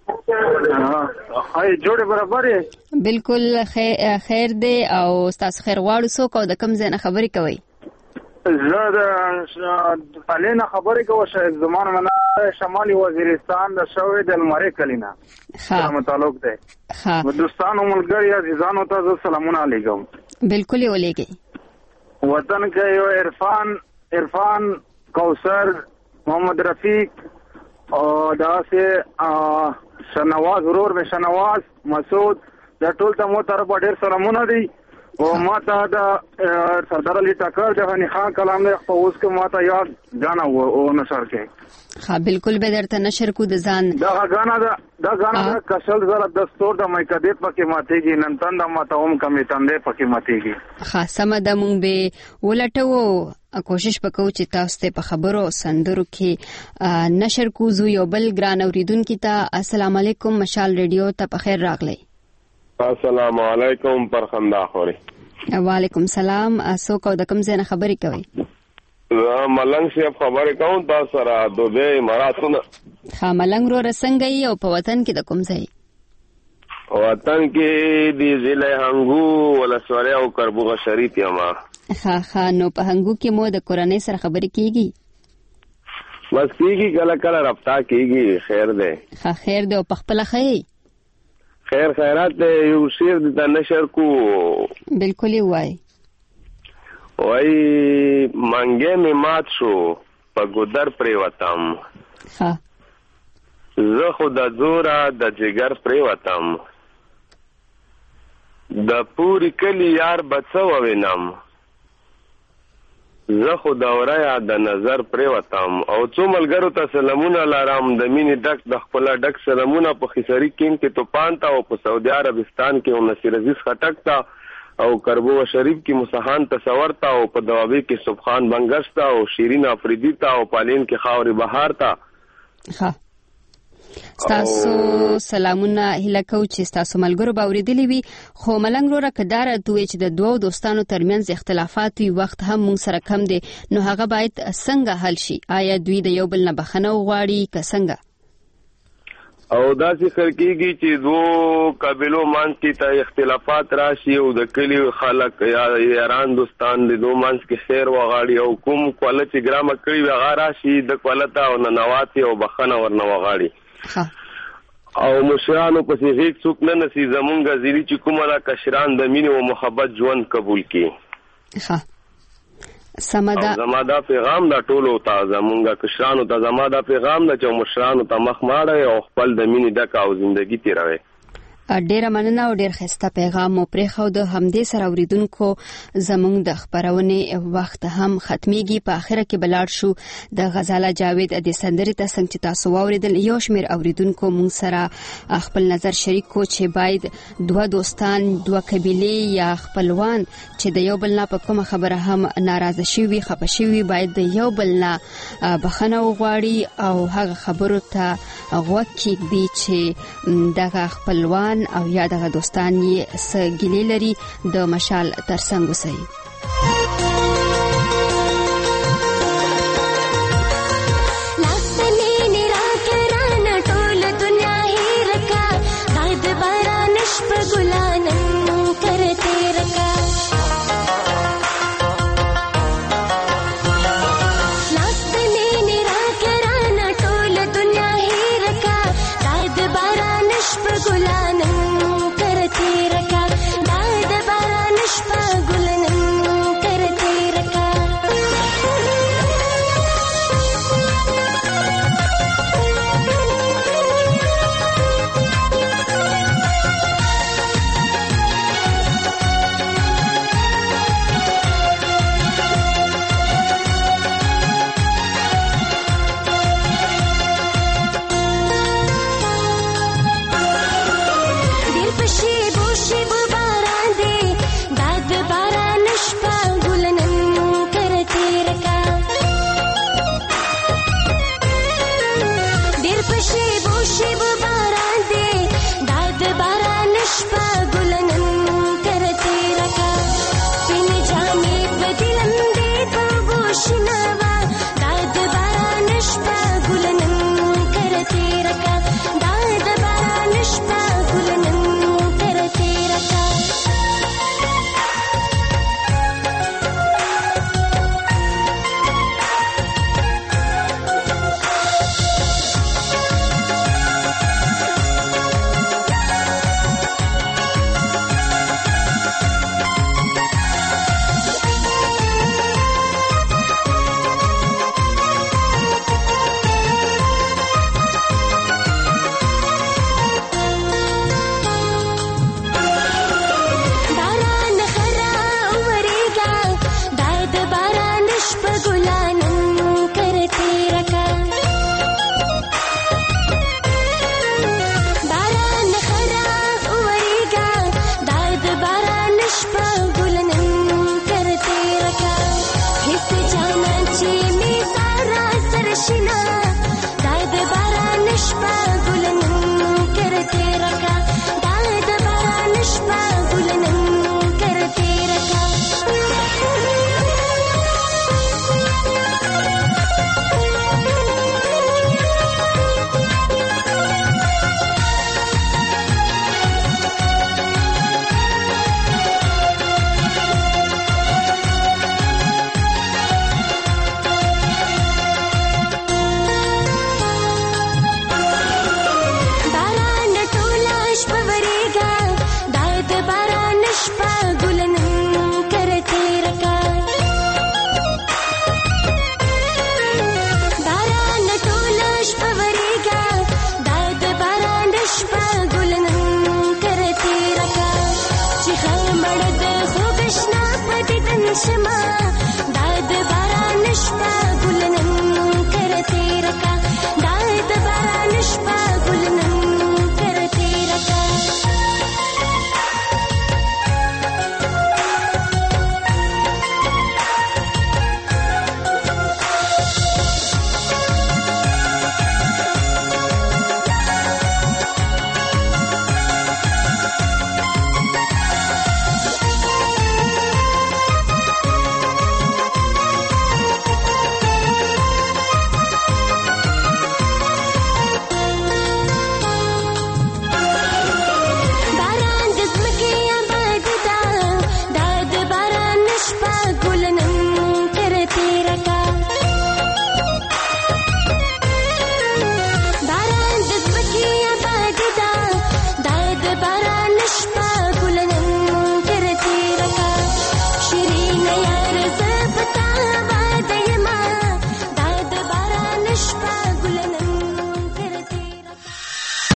هاي جوړه برابرې بالکل خیر دی او تاسو خیر غواړو. څوک او د کوم ځای نه خبرې کوي؟ زه د پالینا خبرې کوم چې زمانه من شمالي وزیرستان د شوې د المری کلینا سره تعلق دی. ها دوستانو ملګری عزیزانو ته سلامونه علیکم. بالکل ولېږي. وطن کې یو عرفان عرفان کوثر محمد رفیق او داسې شنواز ورور مې شنواز مسعود د ټول ته مو طرف ډېر سلامونه دي. او ماته د سردار علي ټکر د غنی خان کلام نه په اوس کې ماته یاد غانا او نشر کې. ها بالکل به درته نشر کو د ځان دا غانا دا دا غانا د کشل زره دستور د مایکدې پکې ماتېږي نن تند ماته هم کمی تندې پکې ماتېږي. ها سم د مونږ به ولټو کوشش وکړو چې تاسو ته په خبرو سندرو کې نشر کوزو. یو بل ګران اوریدونکو ته السلام علیکم مشال ریډیو ته په خیر راغلی. السلام علیکم پرخنده خوري. وعلیکم سلام. څوک او د کوم ځای نه خبرې کوي؟ زه ملنګ صاحب خبرې کوم. تاسو سره دوبه اماراتونه. ها ملنګ رو رسنګي او په وطن کې د کوم ځای؟ وطن کې دی ضلع هنګو ولسوالۍ او کربوغه شریف یما. ها ها نو په هنګو کې مو د کورنۍ سره خبرې کیږي؟ بس کیږي کله کله رابطه کیږي. خیر دی. ها خیر دی او په خپل خیر خیر خیرات یو شیر د نشر کو. بالکل وای وای منګه می مات شو په ګودر پرې وتم. ها زه خو د زورا د جګر پرې وتم د پوری کلی یار بچو وینم. زه خو د اوریا د نظر پرې وتم او څو ملګرو ته سلامونه لارم د مینې ډک د خپل ډک سلامونه په خسری کینګ کې توپان تا او په سعودي عربستان کې او نصیر عزیز خټک تا او کربو شریف کې مصحان تصور تا او په دوابي کې سبحان بنگش تا او شیرین افریدی تا او پالین کې خاوري بهار تا. ها تاسو سلامونه هله کو چې تاسو ملګرو باوریدلی وي. خو ملنګ وروره کدار دوی چې د دوو دوستانو ترمنځ اختلافات وي وخت هم مونږ سره کم دي نو هغه باید څنګه حل شي؟ آیا دوی د یو بل نه بخنه وغواړي که څنګه؟ او داسې خلکیږي چې دوه قبیلو مانس کې ته اختلافات راشي او د کلی خلک یا یاران دوستان د دوه مانس کې خیر وغواړي او کوم کوالټي ګرامه کوي هغه راشي د کوالټا او ننواتي او بخنه ورنه وغواړي. او مشرانو پسې هیڅ څوک نه نسی زمونږ ځری چې کومه دا کشران د مینې او محبت ژوند قبول کړي. ها سمدا زما دا پیغام دا ټولو ته زمونږ کشرانو ته زما دا پیغام دا چې مشرانو ته مخ ماړه او خپل د مینې ډک او ژوندۍ تیروي. ډیره مننه او ډیر ښه پیغام مو پرېښو. د همدې سره اوریدونکو زموږ د خبرونې وخت هم ختميږي. په اخره کې بلاړ شو د غزاله جاوید د سندرې ته څنګه چې تاسو واوریدل. یو شمیر اوریدونکو مون سره خپل نظر شریک کو چې باید دوه دوستان دوه قبيله یا خپلوان چې د یو بل نه په کومه خبره هم ناراضه شي وي خپه شي وي باید د یو بل نه بخښنه وغواړي او هغه خبرو ته غوږ کېږدي چې دغه خپلوان او یا دغه دوستان یې څه ګیلې لري. د مشال ترڅنګ اوسئ.